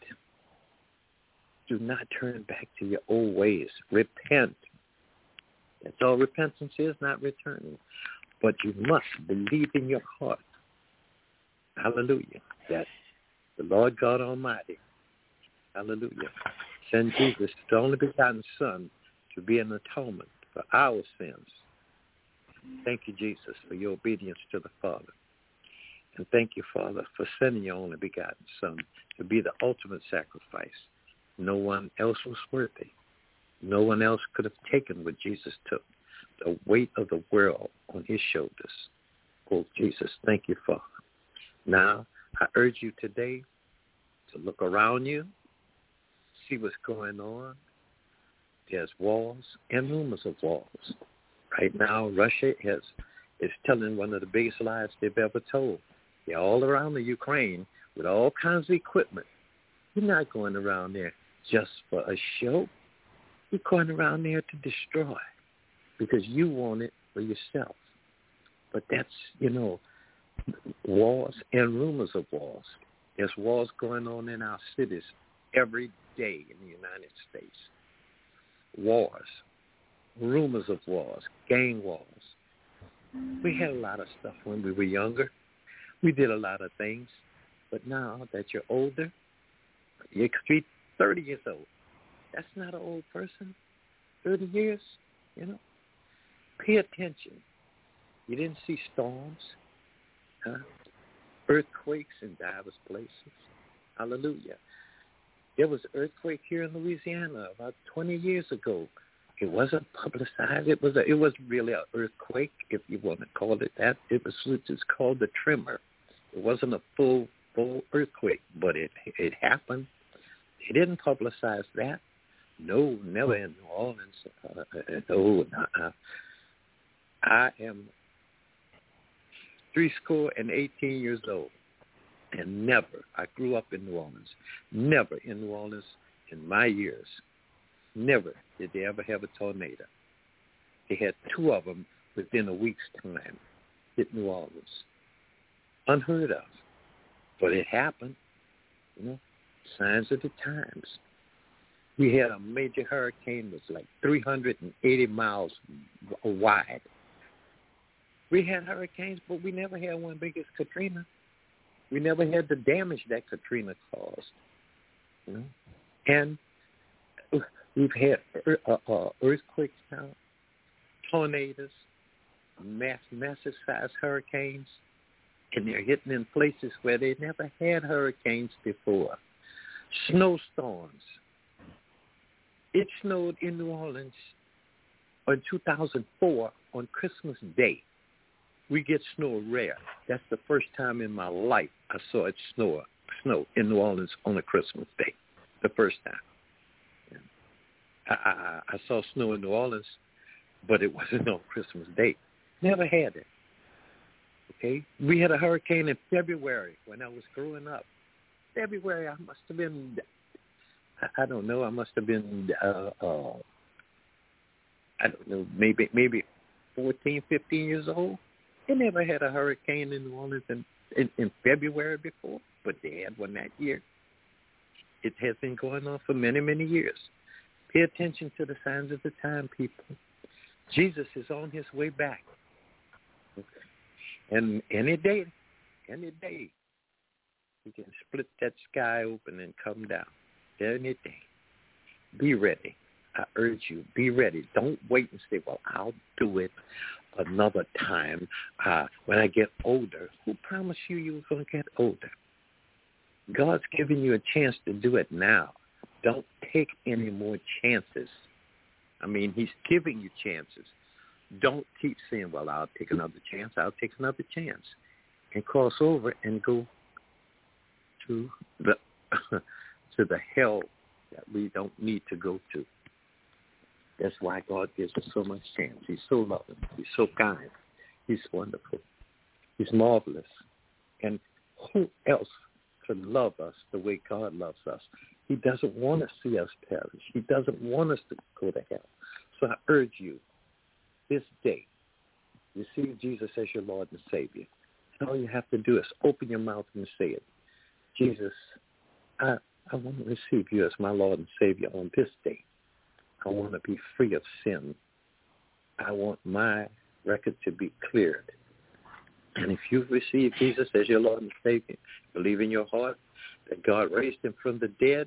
Do not turn back to your old ways. Repent. That's all repentance is, not returning. But you must believe in your heart, hallelujah, that the Lord God Almighty, hallelujah, sent Jesus, the only begotten Son, to be an atonement for our sins. Thank you, Jesus, for your obedience to the Father. And thank you, Father, for sending your only begotten Son to be the ultimate sacrifice. No one else was worthy. No one else could have taken what Jesus took. The weight of the world on his shoulders. Oh, Jesus, thank you, Father. Now, I urge you today to look around you, see what's going on. There's wars and rumors of wars. Right now, Russia has, is telling one of the biggest lies they've ever told. They're all around the Ukraine with all kinds of equipment. You're not going around there just for a show. You're going around there to destroy, because you want it for yourself. But that's, you know, wars and rumors of wars. There's wars going on in our cities every day in the United States. Wars, rumors of wars, gang wars. We had a lot of stuff when we were younger. We did a lot of things. But now that you're older, you're thirty years old. That's not an old person. thirty years, you know. Pay attention. You didn't see storms, huh? Earthquakes in diverse places. Hallelujah. There was an earthquake here in Louisiana about twenty years ago. It wasn't publicized. It was a, it was really an earthquake, if you want to call it that. It was just called the tremor. It wasn't a full full earthquake, but it it happened. They didn't publicize that. No, never in New Orleans. Uh, uh, no, uh, I am three score and eighteen years old, and never, I grew up in New Orleans, never in New Orleans in my years, never did they ever have a tornado. They had two of them within a week's time hit New Orleans. Unheard of. But it happened, you know, signs of the times. We had a major hurricane that was like three hundred eighty miles wide. We had hurricanes, but we never had one big as Katrina. We never had the damage that Katrina caused. You know? And we've had uh, uh, earthquakes now, tornadoes, mass, massive-sized hurricanes, and they're hitting in places where they never had hurricanes before. Snowstorms. It snowed in New Orleans in two thousand four on Christmas Day. We get snow rare. That's the first time in my life I saw it snow, snow in New Orleans on a Christmas Day. The first time. I, I, I saw snow in New Orleans, but it wasn't on Christmas Day. Never had it. Okay? We had a hurricane in February when I was growing up. February, I must have been, I don't know, I must have been, uh, uh, I don't know, maybe maybe fourteen, fifteen years old. They never had a hurricane in New Orleans in, in, in February before, but they had one that year. It has been going on for many, many years. Pay attention to the signs of the time, people. Jesus is on his way back. Okay. And any day, any day, he can split that sky open and come down. Any day. Be ready. I urge you, be ready. Don't wait and say, well, I'll do it another time uh, when I get older. Who promised you you were going to get older? God's giving you a chance to do it now. Don't take any more chances. I mean, he's giving you chances. Don't keep saying, well, I'll take another chance. I'll take another chance. And cross over and go to the to the hell that we don't need to go to. That's why God gives us so much chance. He's so loving. He's so kind. He's wonderful. He's marvelous. And who else could love us the way God loves us? He doesn't want to see us perish. He doesn't want us to go to hell. So I urge you, this day, receive Jesus as your Lord and Savior. And all you have to do is open your mouth and say it. Jesus, I, I want to receive you as my Lord and Savior on this day. I want to be free of sin. I want my record to be cleared. And if you've received Jesus as your Lord and Savior, believe in your heart that God raised him from the dead,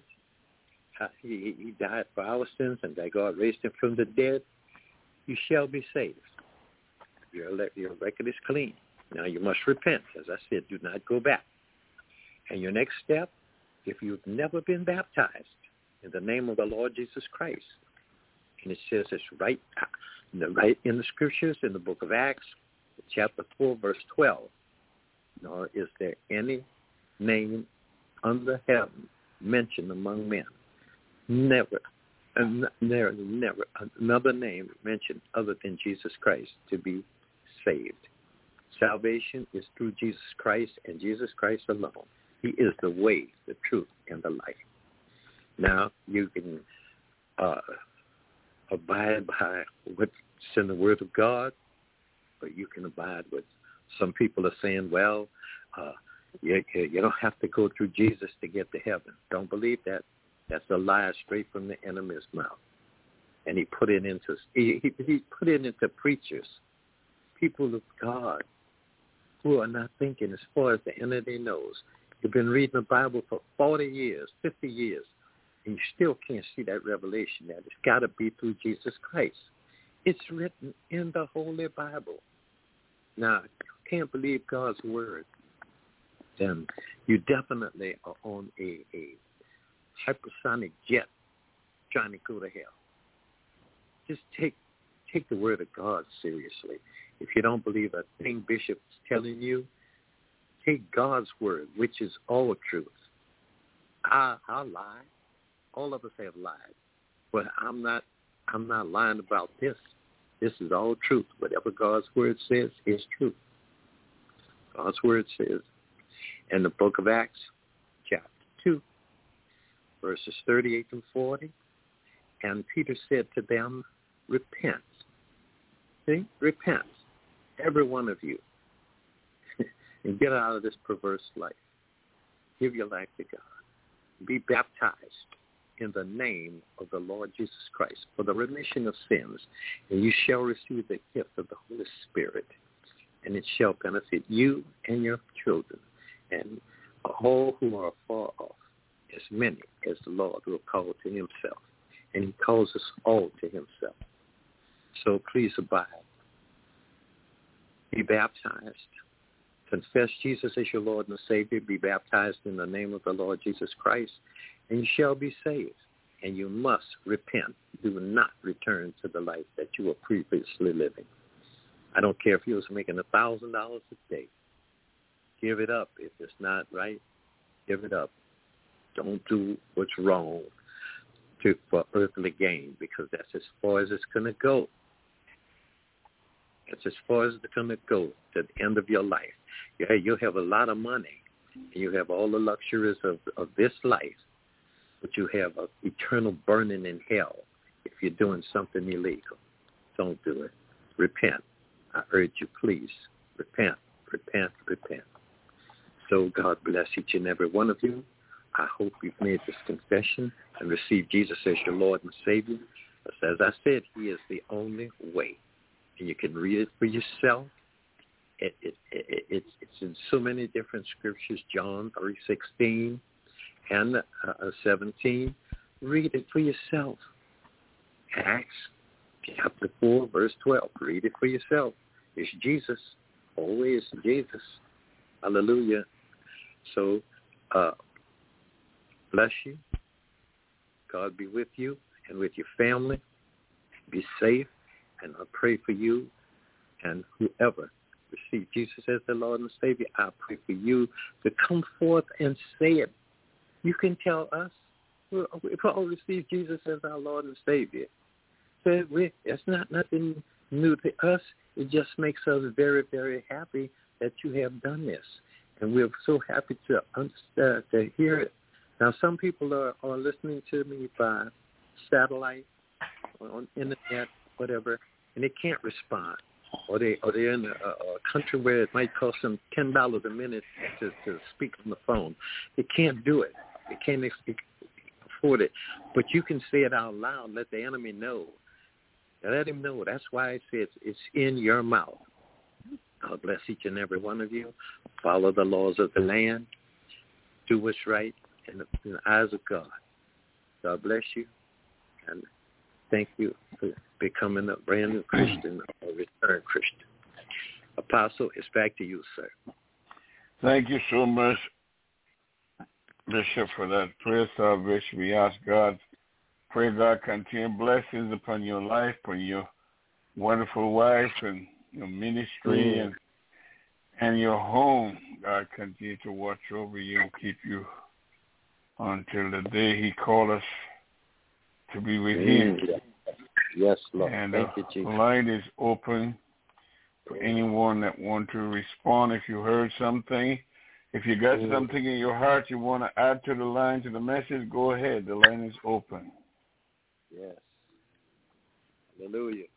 he, he died for our sins, and that God raised him from the dead, you shall be saved. Your, your record is clean. Now you must repent. As I said, do not go back. And your next step, if you've never been baptized in the name of the Lord Jesus Christ, and it says it's right, right in the scriptures in the book of Acts, chapter four, verse twelve. Nor is there any name under heaven mentioned among men. Never, never, never another name mentioned other than Jesus Christ to be saved. Salvation is through Jesus Christ and Jesus Christ alone. He is the way, the truth, and the life. Now you can uh, abide by what's in the Word of God, or you can abide with some people are saying, well, uh, you, you don't have to go through Jesus to get to heaven. Don't believe that. That's a lie straight from the enemy's mouth. And he put it into he, he, he put it into preachers, people of God, who are not thinking as far as the end of their nose. You've been reading the Bible for forty years, fifty years, and you still can't see that revelation that it's got to be through Jesus Christ. It's written in the Holy Bible. Now, if you can't believe God's word, then you definitely are on a, a hypersonic jet trying to go to hell. Just take take the word of God seriously. If you don't believe a thing Bishop's telling you, take God's word, which is all truth. I, I lie. All of us have lied. Well, I'm not I'm not lying about this. This is all truth. Whatever God's word says is true. God's word says in the book of Acts, chapter two, verses thirty-eight and forty, and Peter said to them, repent. See? Repent, every one of you, and get out of this perverse life. Give your life to God. Be baptized in the name of the Lord Jesus Christ for the remission of sins, and you shall receive the gift of the Holy Spirit, and it shall benefit you and your children and all who are far off, as many as the Lord will call to himself, and he calls us all to himself. So please abide. Be baptized. Confess Jesus as your Lord and Savior. Be baptized in the name of the Lord Jesus Christ, and you shall be saved. And you must repent. Do not return to the life that you were previously living. I don't care if you was making a thousand dollars a day. Give it up. If it's not right, give it up. Don't do what's wrong to, for earthly gain, because that's as far as it's going to go. That's as far as it's going to go to the end of your life. Yeah, you'll have a lot of money, and you have all the luxuries of, of this life, but you have an eternal burning in hell if you're doing something illegal. Don't do it. Repent. I urge you, please, repent, repent, repent. So God bless each and every one of you. I hope you've made this confession and received Jesus as your Lord and Savior. As I said, he is the only way. And you can read it for yourself. It, it, it, it's, it's in so many different scriptures, John three sixteen and uh, seventeen. Read it for yourself. Acts chapter four, verse twelve. Read it for yourself. It's Jesus. Always Jesus. Hallelujah. So, uh, bless you. God be with you and with your family. Be safe. And I pray for you and whoever received Jesus as the Lord and Savior. I pray for you to come forth and say it. You can tell us. We've all received Jesus as our Lord and Savior. So we, it's not nothing new to us. It just makes us very, very happy that you have done this. And we're so happy to understand, to hear it. Now, some people are, are listening to me by satellite, on internet, whatever, and they can't respond. Or, they, or they're in a, a country where it might cost them ten dollars a minute to, to speak on the phone. They can't do it. They can't afford it. But you can say it out loud. Let the enemy know. Let him know. That's why I say it's, it's in your mouth. God bless each and every one of you. Follow the laws of the land. Do what's right in the, in the eyes of God. God bless you. And thank you for becoming a brand new Christian, a returned Christian. Apostle, it's back to you, sir. Thank you so much, Bishop, for that prayer salvation. We ask God, pray God continue blessings upon your life, upon your wonderful wife and your ministry mm. and and your home. God continue to watch over you and keep you until the day he called us to be with mm. him. Yes, Lord. And Thank the you, Jesus. line is open for anyone that want to respond. If you heard something, if you got mm. something in your heart you want to add to the line, to the message, go ahead. The line is open. Yes. Hallelujah.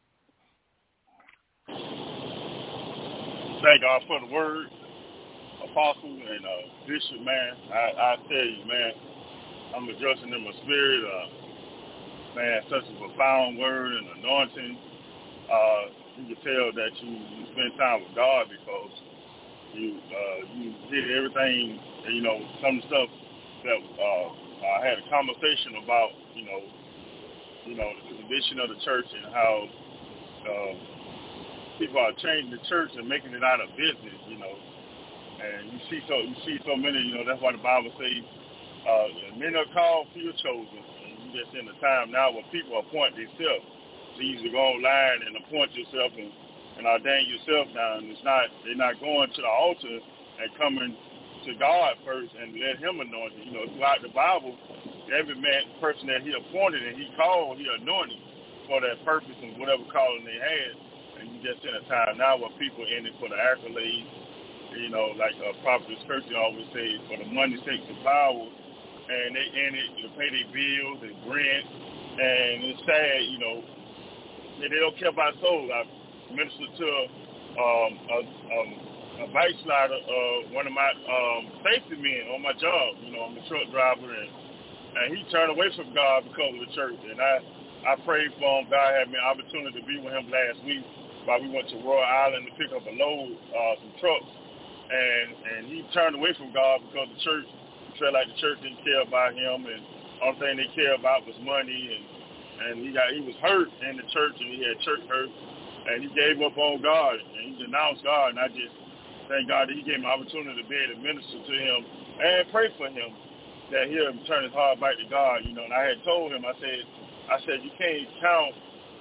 Thank God for the word, Apostle and uh, Bishop, man. I, I tell you, man, I'm rejoicing in my spirit. Uh, man, such a profound word and anointing. Uh, you can tell that you, you spend time with God because you uh, you did everything. You know, some stuff that uh, I had a conversation about. You know, you know the condition of the church and how. Uh, People are changing the church and making it out of business, you know. And you see so you see so many, you know. That's why the Bible says, uh, "Many are called, few are chosen." And you just in the time now where people appoint themselves. So you to go online and appoint yourself and, and ordain yourself now. And it's not they're not going to the altar and coming to God first and let Him anoint you. You know, throughout the Bible, every man, person that he appointed and he called, he anointed for that purpose and whatever calling they had. And you just in a time now where people in it for the accolades, you know, like uh, Prophet Kirsten always says, for the money, sex, and power, and they in it to pay their bills and rent. And it's sad, you know, they don't care about souls. I ministered to um, a, um, a backslider, uh, one of my um, safety men on my job. You know, I'm a truck driver, and, and he turned away from God because of the church. And I, I prayed for him. God had me an opportunity to be with him last week while we went to Royal Island to pick up a load, uh, some trucks. And, and he turned away from God because the church felt like the church didn't care about him, and the only thing they cared about was money. And, and he got he was hurt in the church, and he had church hurt. And he gave up on God, and he denounced God, and I just thank God that he gave me an opportunity to be able to minister to him and pray for him, that he'll turn his heart back to God, you know. And I had told him, I said, I said, you can't count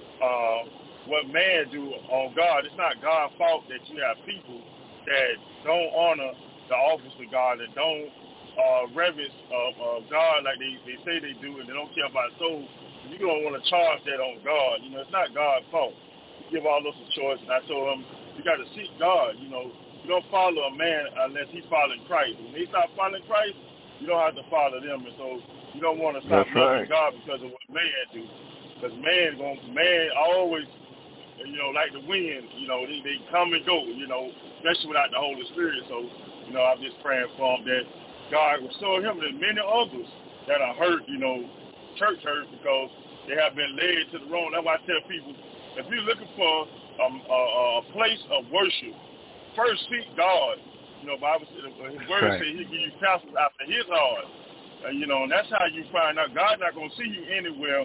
uh, what man do on God. It's not God's fault that you have people that don't honor the office of God, that don't uh, reverence of uh, God like they, they say they do, and they don't care about souls. You don't want to charge that on God. You know, it's not God's fault. Give all us a choice, and I told him, you got to seek God. You know, you don't follow a man unless he's following Christ. When they stop following Christ, you don't have to follow them, and so you don't want to stop loving God because of what man do. Because man, going man always, you know, like the wind, you know, they, they come and go, you know, especially without the Holy Spirit. So, you know, I'm just praying for him that God restore him and many others that are hurt, you know, church hurt because they have been led to the wrong. That's why I tell people, if you're looking for um, a, a place of worship, first seek God. You know, Bible said, his word right. says he give you counsel after his heart. Uh, you know, and that's how you find out. God's not going to see you anywhere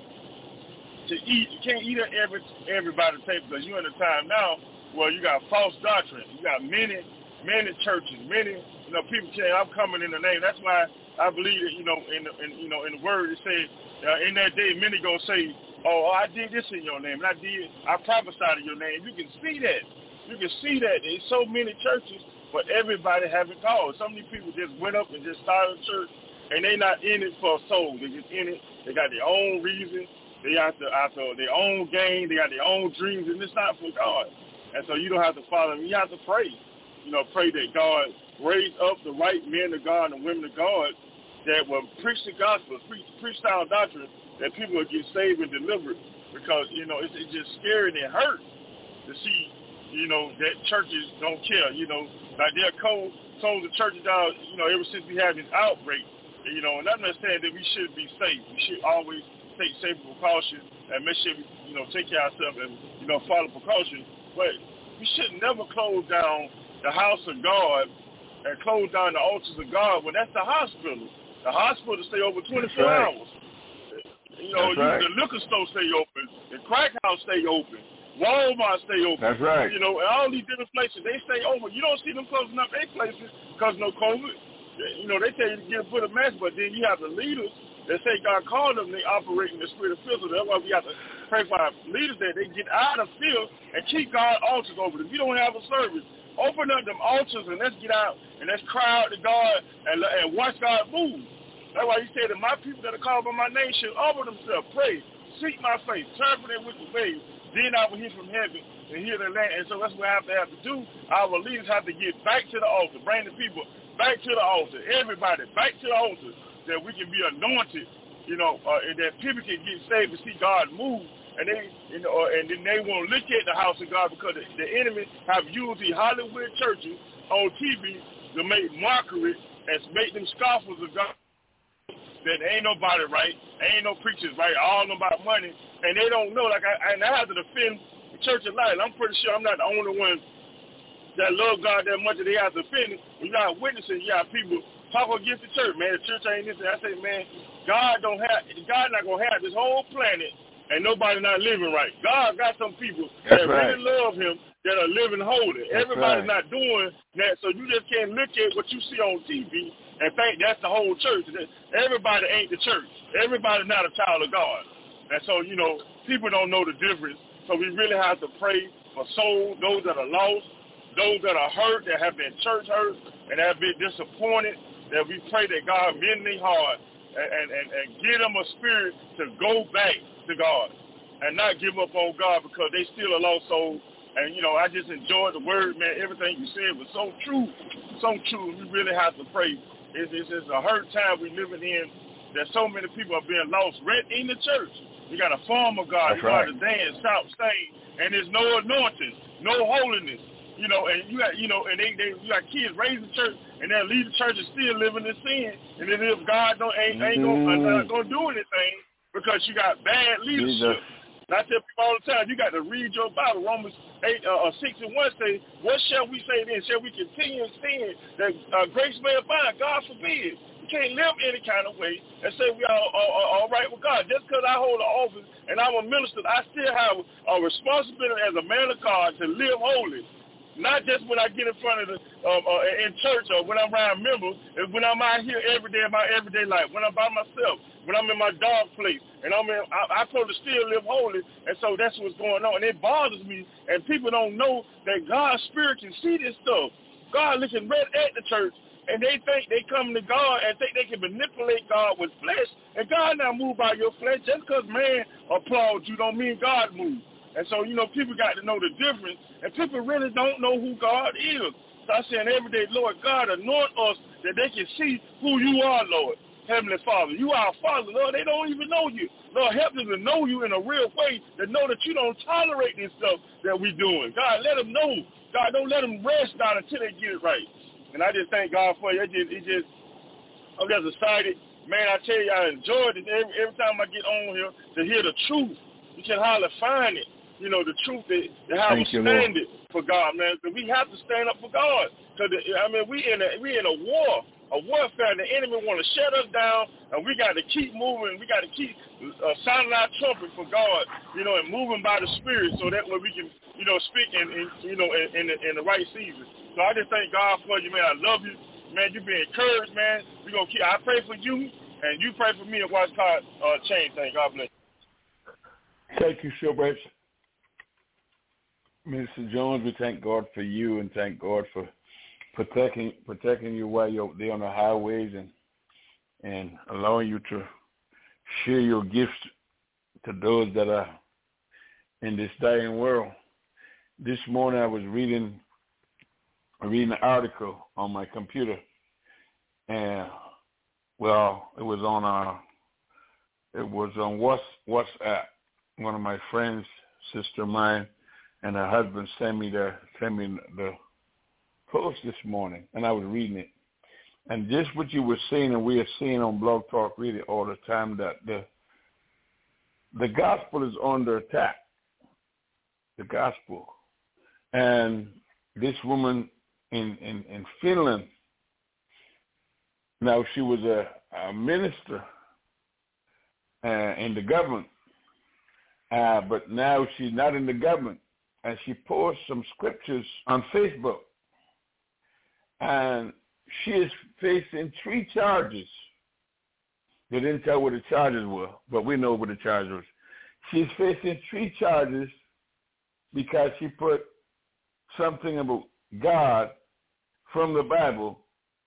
to eat. You can't eat at every, everybody's table because you're in a time now where you got false doctrine. You got many, many churches, many, you know, people saying, I'm coming in the name. That's why I believe that, you know, in the, in, you know, in the word it says, uh, in that day, many going to say, oh, I did this in your name, and I did, I prophesied in your name. You can see that. You can see that. There's so many churches, but everybody haven't called. Some of these people just went up and just started a church, and they not in it for a soul. They just in it. They got their own reason. They after, after their own gain. They got their own dreams, and it's not for God. And so you don't have to follow them. You have to pray. You know, pray that God raise up the right men of God and women of God that will preach the gospel, preach, preach sound doctrine, that people will get saved and delivered, because, you know, it's, it's just scary and it hurts to see, you know, that churches don't care. You know, like they're cold, told the churches down, you know, ever since we had this outbreak, you know, and I'm not saying that we should be safe. We should always take safe precautions and make sure we, you know, take care of ourselves and, you know, follow precautions. But we should never close down the house of God and close down the altars of God when that's the hospital. The hospital stay over twenty-four right. hours. You know, you, right. the liquor store stay open, the crack house stay open, Walmart stay open. That's right. You know, and all these different places, they stay open. You don't see them closing up their places because no COVID. You know, they tell you to get put a mask, but then you have the leaders that say God called them, they operate in the spirit of fear. So that's why we have to pray for our leaders that they get out of fear and keep God's altars open. If you don't have a service, open up them altars and let's get out and let's cry out to God and, and watch God move. That's why he said that my people that are called by my name should humble themselves, pray, seek my face, turn from their wicked ways. Then I will hear from heaven and hear their land. And so that's what I have to have to do. Our leaders have to get back to the altar, bring the people back to the altar, everybody back to the altar, that we can be anointed, you know, uh, and that people can get saved and see God move. And they, you know, and then they won't look at the house of God because the, the enemy have used the Hollywood churches on T V to make mockery and make them scoffers of God. That ain't nobody right, ain't no preachers right, all about money, and they don't know. Like I, and I have to defend the Church of Light. I'm pretty sure I'm not the only one that love God that much that they have to defend it. When you got witnesses, you got people talk against the church, man. The church ain't this. And I say, man, God don't have, God not gonna have this whole planet and nobody not living right. God got some people That's that right. really love Him that are living holy. That's Everybody's right. not doing that, so you just can't look at what you see on T V and think that's the whole church. Everybody ain't the church. Everybody's not a child of God. And so, you know, people don't know the difference. So we really have to pray for souls, those that are lost, those that are hurt, that have been church hurt, and have been disappointed, that we pray that God mend their heart and, and, and give them a spirit to go back to God and not give up on God because they still a lost soul. And, you know, I just enjoyed the word, man. Everything you said was so true, so true. We really have to pray. It's, it's, it's a hurt time we're living in that so many people are being lost right in the church. You got a form of God. That's you right. got to dance, shout, sing, and there's no anointing, no holiness. You know, and you got, you know, and they, they you got kids raised in church, and they'll leave the church and still living in sin. And then if God don't ain't, ain't gonna, not gonna do anything because you got bad leadership. Jesus. And I tell people all the time, you got to read your Bible. Romans eight, uh, six and one say, what shall we say then? Shall we continue in sin that uh, grace may abide? God forbid. You can't live any kind of way and say we are all, all, all right with God. Just because I hold an office and I'm a minister, I still have a responsibility as a man of God to live holy. Not just when I get in front of the, uh, uh, in church or when I'm around members, and when I'm out here every day in my everyday life, when I'm by myself, when I'm in my dog place, and I'm in, I, I'm supposed to still live holy, and so that's what's going on. And it bothers me, and people don't know that God's Spirit can see this stuff. God looking right at the church, and they think they come to God and think they can manipulate God with flesh, and God not moved by your flesh. Just because man applauds you don't mean God moved. And so, you know, people got to know the difference, and people really don't know who God is. So I say every day, Lord God, anoint us that they can see who you are, Lord, Heavenly Father. You are our Father, Lord. They don't even know you. Lord, help them to know you in a real way, to know that you don't tolerate this stuff that we're doing. God, let them know. God, don't let them rest down until they get it right. And I just thank God for you. It just, it just, I'm just excited. Man, I tell you, I enjoyed it every, every time I get on here to hear the truth. You can hardly find it. You know, the truth is to have Thank a you, standard for God, man. Because we have to stand up for God. Because, I mean, we in a, we in a war, a warfare, and the enemy want to shut us down, and we got to keep moving. We got to keep uh, sounding our trumpet for God, you know, and moving by the Spirit so that way we can, you know, speak in, in you know, in, in, the, in the right season. So I just thank God for you, man. I love you. Man, you be encouraged, man. We gonna keep, I pray for you, and you pray for me, and watch God uh, change things. God bless you. Thank you so much, Mister Jones. We thank God for you and thank God for protecting protecting you while you're there on the highways and and allowing you to share your gifts to those that are in this dying world. This morning I was reading reading an article on my computer, and well, it was on uh it was on WhatsApp. One of my friends, sister of mine, and her husband sent me the sent me the post this morning, and I was reading it. And just what you were saying, and we are seeing on Blog Talk Radio all the time, that the the gospel is under attack. The gospel. And this woman in, in, in Finland, now she was a, a minister uh, in the government, uh, but now she's not in the government. And she posts some scriptures on Facebook. And she is facing three charges. They didn't tell what the charges were, but we know what the charges were. She's facing three charges because she put something about God from the Bible.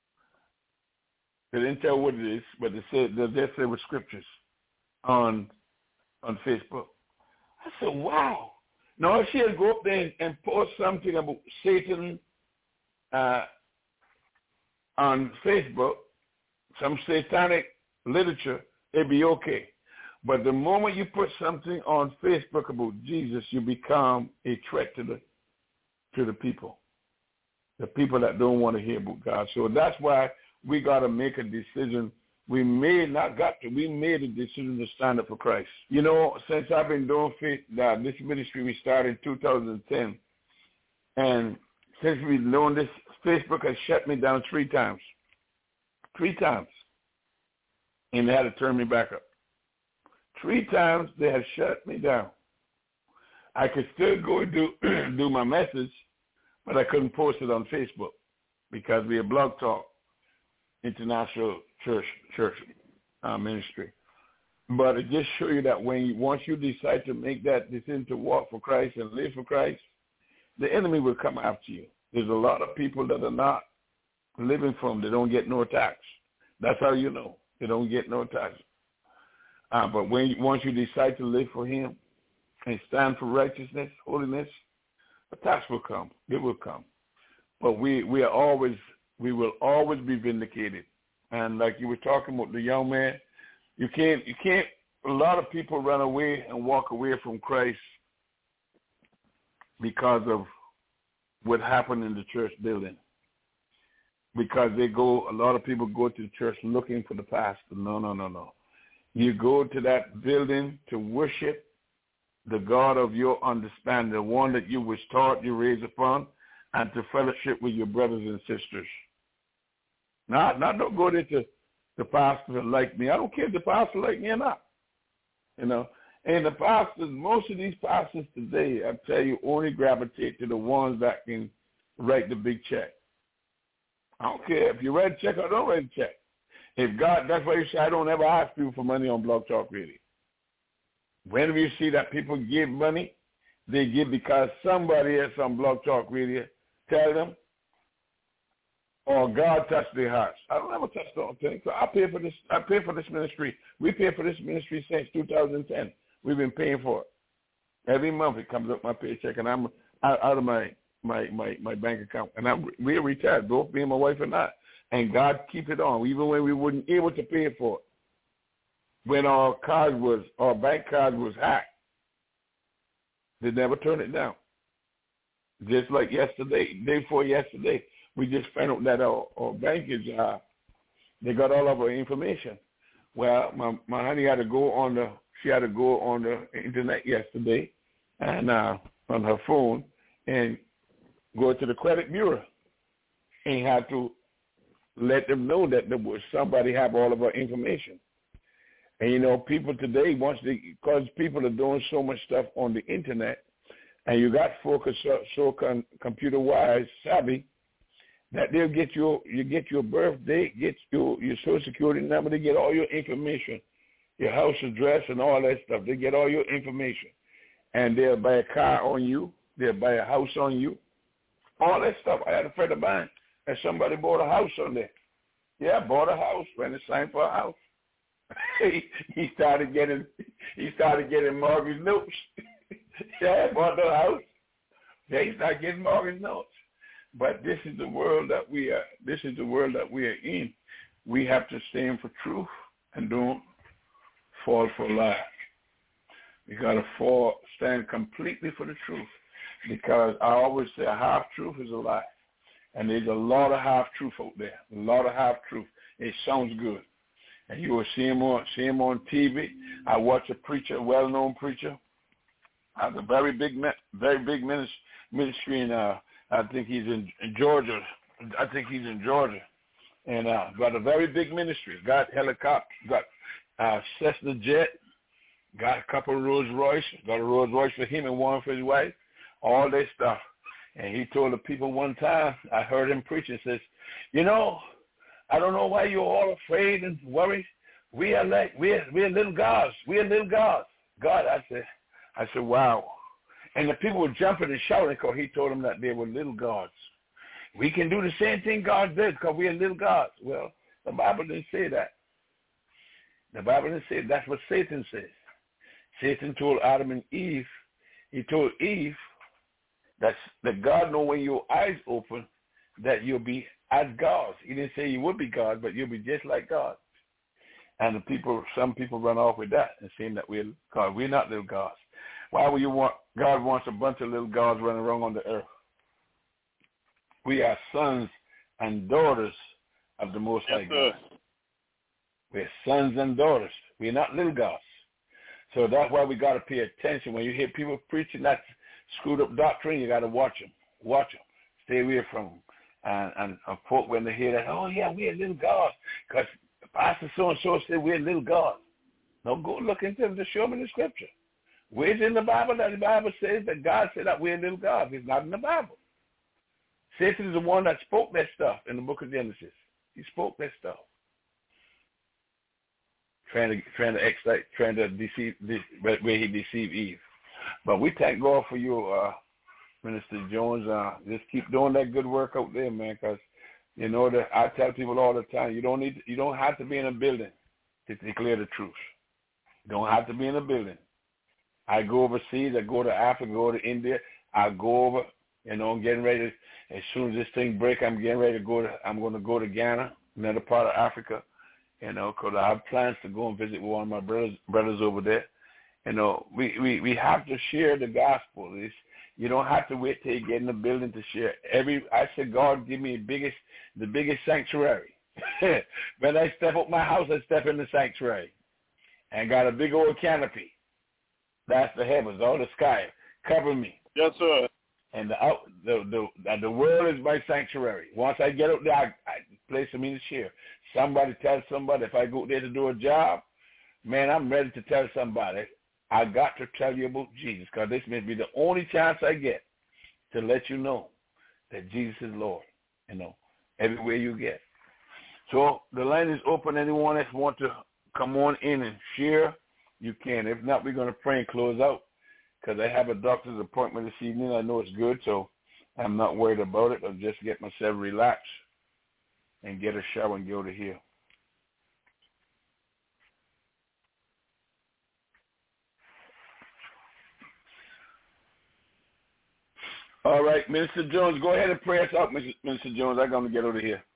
They didn't tell what it is, but they said they just said with scriptures on on Facebook. I said, wow. Now she'll go up there and post something about Satan uh, on Facebook, some satanic literature, it'd be okay. But the moment you put something on Facebook about Jesus, you become a threat to the to the people, the people that don't want to hear about God. So that's why we got to make a decision. We may not got to. We made a decision to stand up for Christ. You know, since I've been doing faith, uh, this ministry, we started in two thousand ten, and since we've known this, Facebook has shut me down three times, three times, and they had to turn me back up. Three times they have shut me down. I could still go and do do my message, but I couldn't post it on Facebook because we are Blog Talk International Church Church uh, Ministry. But it just shows you that when you, once you decide to make that decision to walk for Christ and live for Christ, the enemy will come after you. There's a lot of people that are not living from, they don't get no attacks. That's how you know. They don't get no taxes. Uh, but when you, once you decide to live for him and stand for righteousness, holiness, a tax will come. It will come. But we, we are always, we will always be vindicated. And like you were talking about the young man, you can't, you can't, a lot of people run away and walk away from Christ because of what happened in the church building. Because they go, a lot of people go to the church looking for the pastor. No, no, no, no. You go to that building to worship the God of your understanding, the one that you was taught, you raised upon, and to fellowship with your brothers and sisters. Not, not don't go there to the pastor like me. I don't care if the pastor like me or not. You know, and the pastors, most of these pastors today, I tell you, only gravitate to the ones that can write the big check. I don't care if you write a check or don't write a check. If God, that's why you say I don't ever ask people for money on Blog Talk Radio. Whenever you see that people give money, they give because somebody else on Blog Talk Radio tell them, or God touched their hearts. I don't ever touch the thing. So I pay for this. I pay for this ministry. We pay for this ministry since two thousand ten. We've been paying for it. Every month it comes up my paycheck, and I'm out, out of my, my, my, my bank account. And I'm, we're retired, both me and my wife and I. And God keep it on, even when we weren't able to pay for it. When our card was, our bank card was hacked, they never turned it down. Just like yesterday, day before yesterday, we just found out that our, our bank is, uh, they got all of our information. Well, my, my honey had to go on the, she had to go on the internet yesterday and uh, on her phone and go to the credit bureau and had to let them know that there was somebody have all of our information. And, you know, people today, once they, because people are doing so much stuff on the internet, and you got folks so, so con, computer-wise savvy, that they'll get your, you get your birthday, get your, your social security number, they get all your information, your house address and all that stuff. They get all your information. And they'll buy a car on you. They'll buy a house on you. All that stuff. I had a friend of mine, and somebody bought a house on there. Yeah, bought a house, went and signed for a house. he, he started getting, he started getting mortgage notes. Yeah, bought the house. Yeah, he started getting mortgage notes. But this is the world that we are. This is the world that we are in. We have to stand for truth and don't fall for lies. We got to fall, stand completely for the truth, because I always say a half truth is a lie, and there's a lot of half truth out there. A lot of half truth. It sounds good, and you will see him on see him on T V. I watch a preacher, a well-known preacher, has a very big, very big ministry in. Uh, I think he's in, in Georgia. I think he's in Georgia, and uh, got a very big ministry. Got helicopter, got uh, Cessna jet, got a couple of Rolls Royce, got a Rolls Royce for him and one for his wife, all that stuff. And he told the people one time, I heard him preach, and says, you know, I don't know why you're all afraid and worried. We are like we're we're little gods. We're little gods. God, I said, I said, wow. And the people were jumping and shouting because he told them that they were little gods. We can do the same thing God did because we are little gods. Well, the Bible didn't say that. The Bible didn't say that's what Satan says. Satan told Adam and Eve, he told Eve that, that God knows when your eyes open that you'll be as gods. He didn't say you would be God, but you'll be just like God. And the people, some people run off with that and saying that we're God. We're not little gods. Why would you want, God wants a bunch of little gods running around on the earth? We are sons and daughters of the Most High God. We're sons and daughters. We're not little gods. So that's why we got to pay attention. When you hear people preaching that screwed up doctrine, you got to watch them. Watch them. Stay away from them. And, and, and folk, when they hear that, oh, yeah, we're little gods, because Pastor so-and-so said we're little gods. No, go look into them to show me the scripture. Where's in the Bible that the Bible says that God said that we're little gods? It's not in the Bible. Satan is the one that spoke that stuff in the book of Genesis. He spoke that stuff. Trying to trying to excite, trying to deceive, this, where he deceived Eve. But we thank God for you, uh, Minister Jones. Uh, just keep doing that good work out there, man. Because you know that I tell people all the time, you don't need, to, you don't have to be in a building. to declare the truth. You don't have to be in a building. I go overseas. I go to Africa, go to India. I go over, you know, I'm getting ready. To, as soon as this thing break, I'm getting ready to go to, I'm going to go to Ghana, another part of Africa, you know, because I have plans to go and visit one of my brothers, brothers over there. You know, we, we, we have to share the gospel. It's, you don't have to wait till you get in the building to share. Every I said, God, give me the biggest, the biggest sanctuary. When I step up my house, I step in the sanctuary, and got a big old canopy. That's the heavens, all the sky, cover me. Yes, sir. And the out, the the the world is my sanctuary. Once I get up there, I, I place them in the share. Somebody tell somebody if I go there to do a job, man, I'm ready to tell somebody. I got to tell you about Jesus, because this may be the only chance I get to let you know that Jesus is Lord, you know, everywhere you get. So the line is open. Anyone that want to come on in and share, you can. If not, we're going to pray and close out, because I have a doctor's appointment this evening. I know it's good, so I'm not worried about it. I'll just get myself relaxed and get a shower and go to here. All right, Minister Jones, go ahead and pray us out, Minister Jones. I'm going to get over here.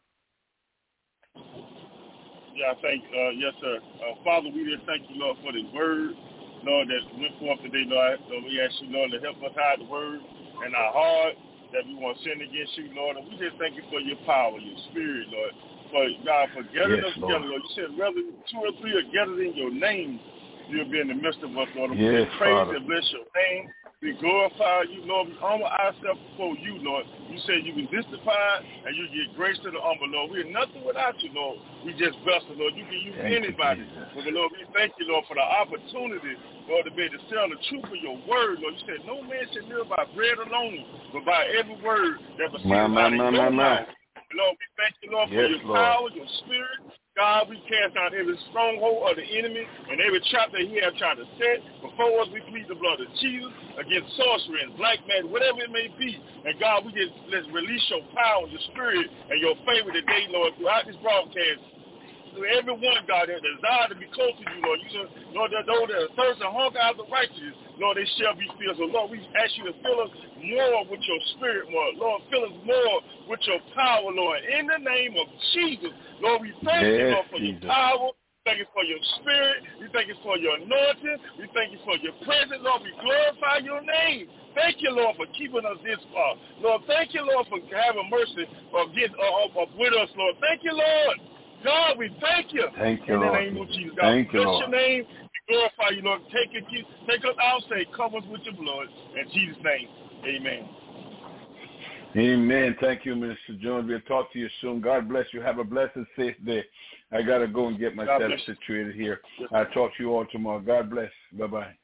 Yeah, I thank, uh, yes, sir. Uh, Father, we just thank you, Lord, for this word, Lord, that went forth today, Lord. Lord, we ask you, Lord, to help us hide the word in our heart, that we won't sin against you, Lord. And we just thank you for your power, your spirit, Lord. For God, for gathering yes, us together, Lord. You said, rather two or three are gathered in your name, you'll be in the midst of us, Lord. And yes, we praise Father. and bless your name. We glorify you, Lord. We humble ourselves before you, Lord. You said you can justify and you give grace to the humble, Lord. We are nothing without you, Lord. We just vessel, Lord. You can use thank anybody. You, but, Lord, we thank you, Lord, for the opportunity, Lord, to be able to tell the truth of your word, Lord. You said no man should live by bread alone, but by every word that proceeds out of your mouth. Lord, we thank you, Lord, for yes, your Lord. power, your spirit. God, we cast out every stronghold of the enemy and every trap that he has tried to set. Before us, we plead the blood of Jesus against sorcery and black magic, whatever it may be. And God, we just let's release your power, your spirit, and your favor today, Lord, throughout this broadcast. To everyone, God, that desire to be close to you, Lord. You said, Lord, that those that are thirsty and hunger after righteousness, Lord, they shall be filled. So, Lord, we ask you to fill us more with your spirit, Lord. Lord, fill us more with your power, Lord. In the name of Jesus, Lord, we thank yes, you, Lord, for Jesus. your power. Thank you for your spirit. We thank you for your anointing. We thank you for your presence, Lord. We glorify your name. Thank you, Lord, for keeping us this far. Lord, thank you, Lord, for having mercy against, uh, uh, with us, Lord. Thank you, Lord. God, we thank you. Thank you, in the Lord. name of Jesus, God. Thank you, Bless Lord. your name. We glorify you, Lord. Take it, take us out, say, cover us with your blood. In Jesus' name, amen. Amen. Thank you, Minister Jones. We'll talk to you soon. God bless you. Have a blessed, safe day. I got to go and get myself situated here. I'll talk to you all tomorrow. God bless. Bye-bye.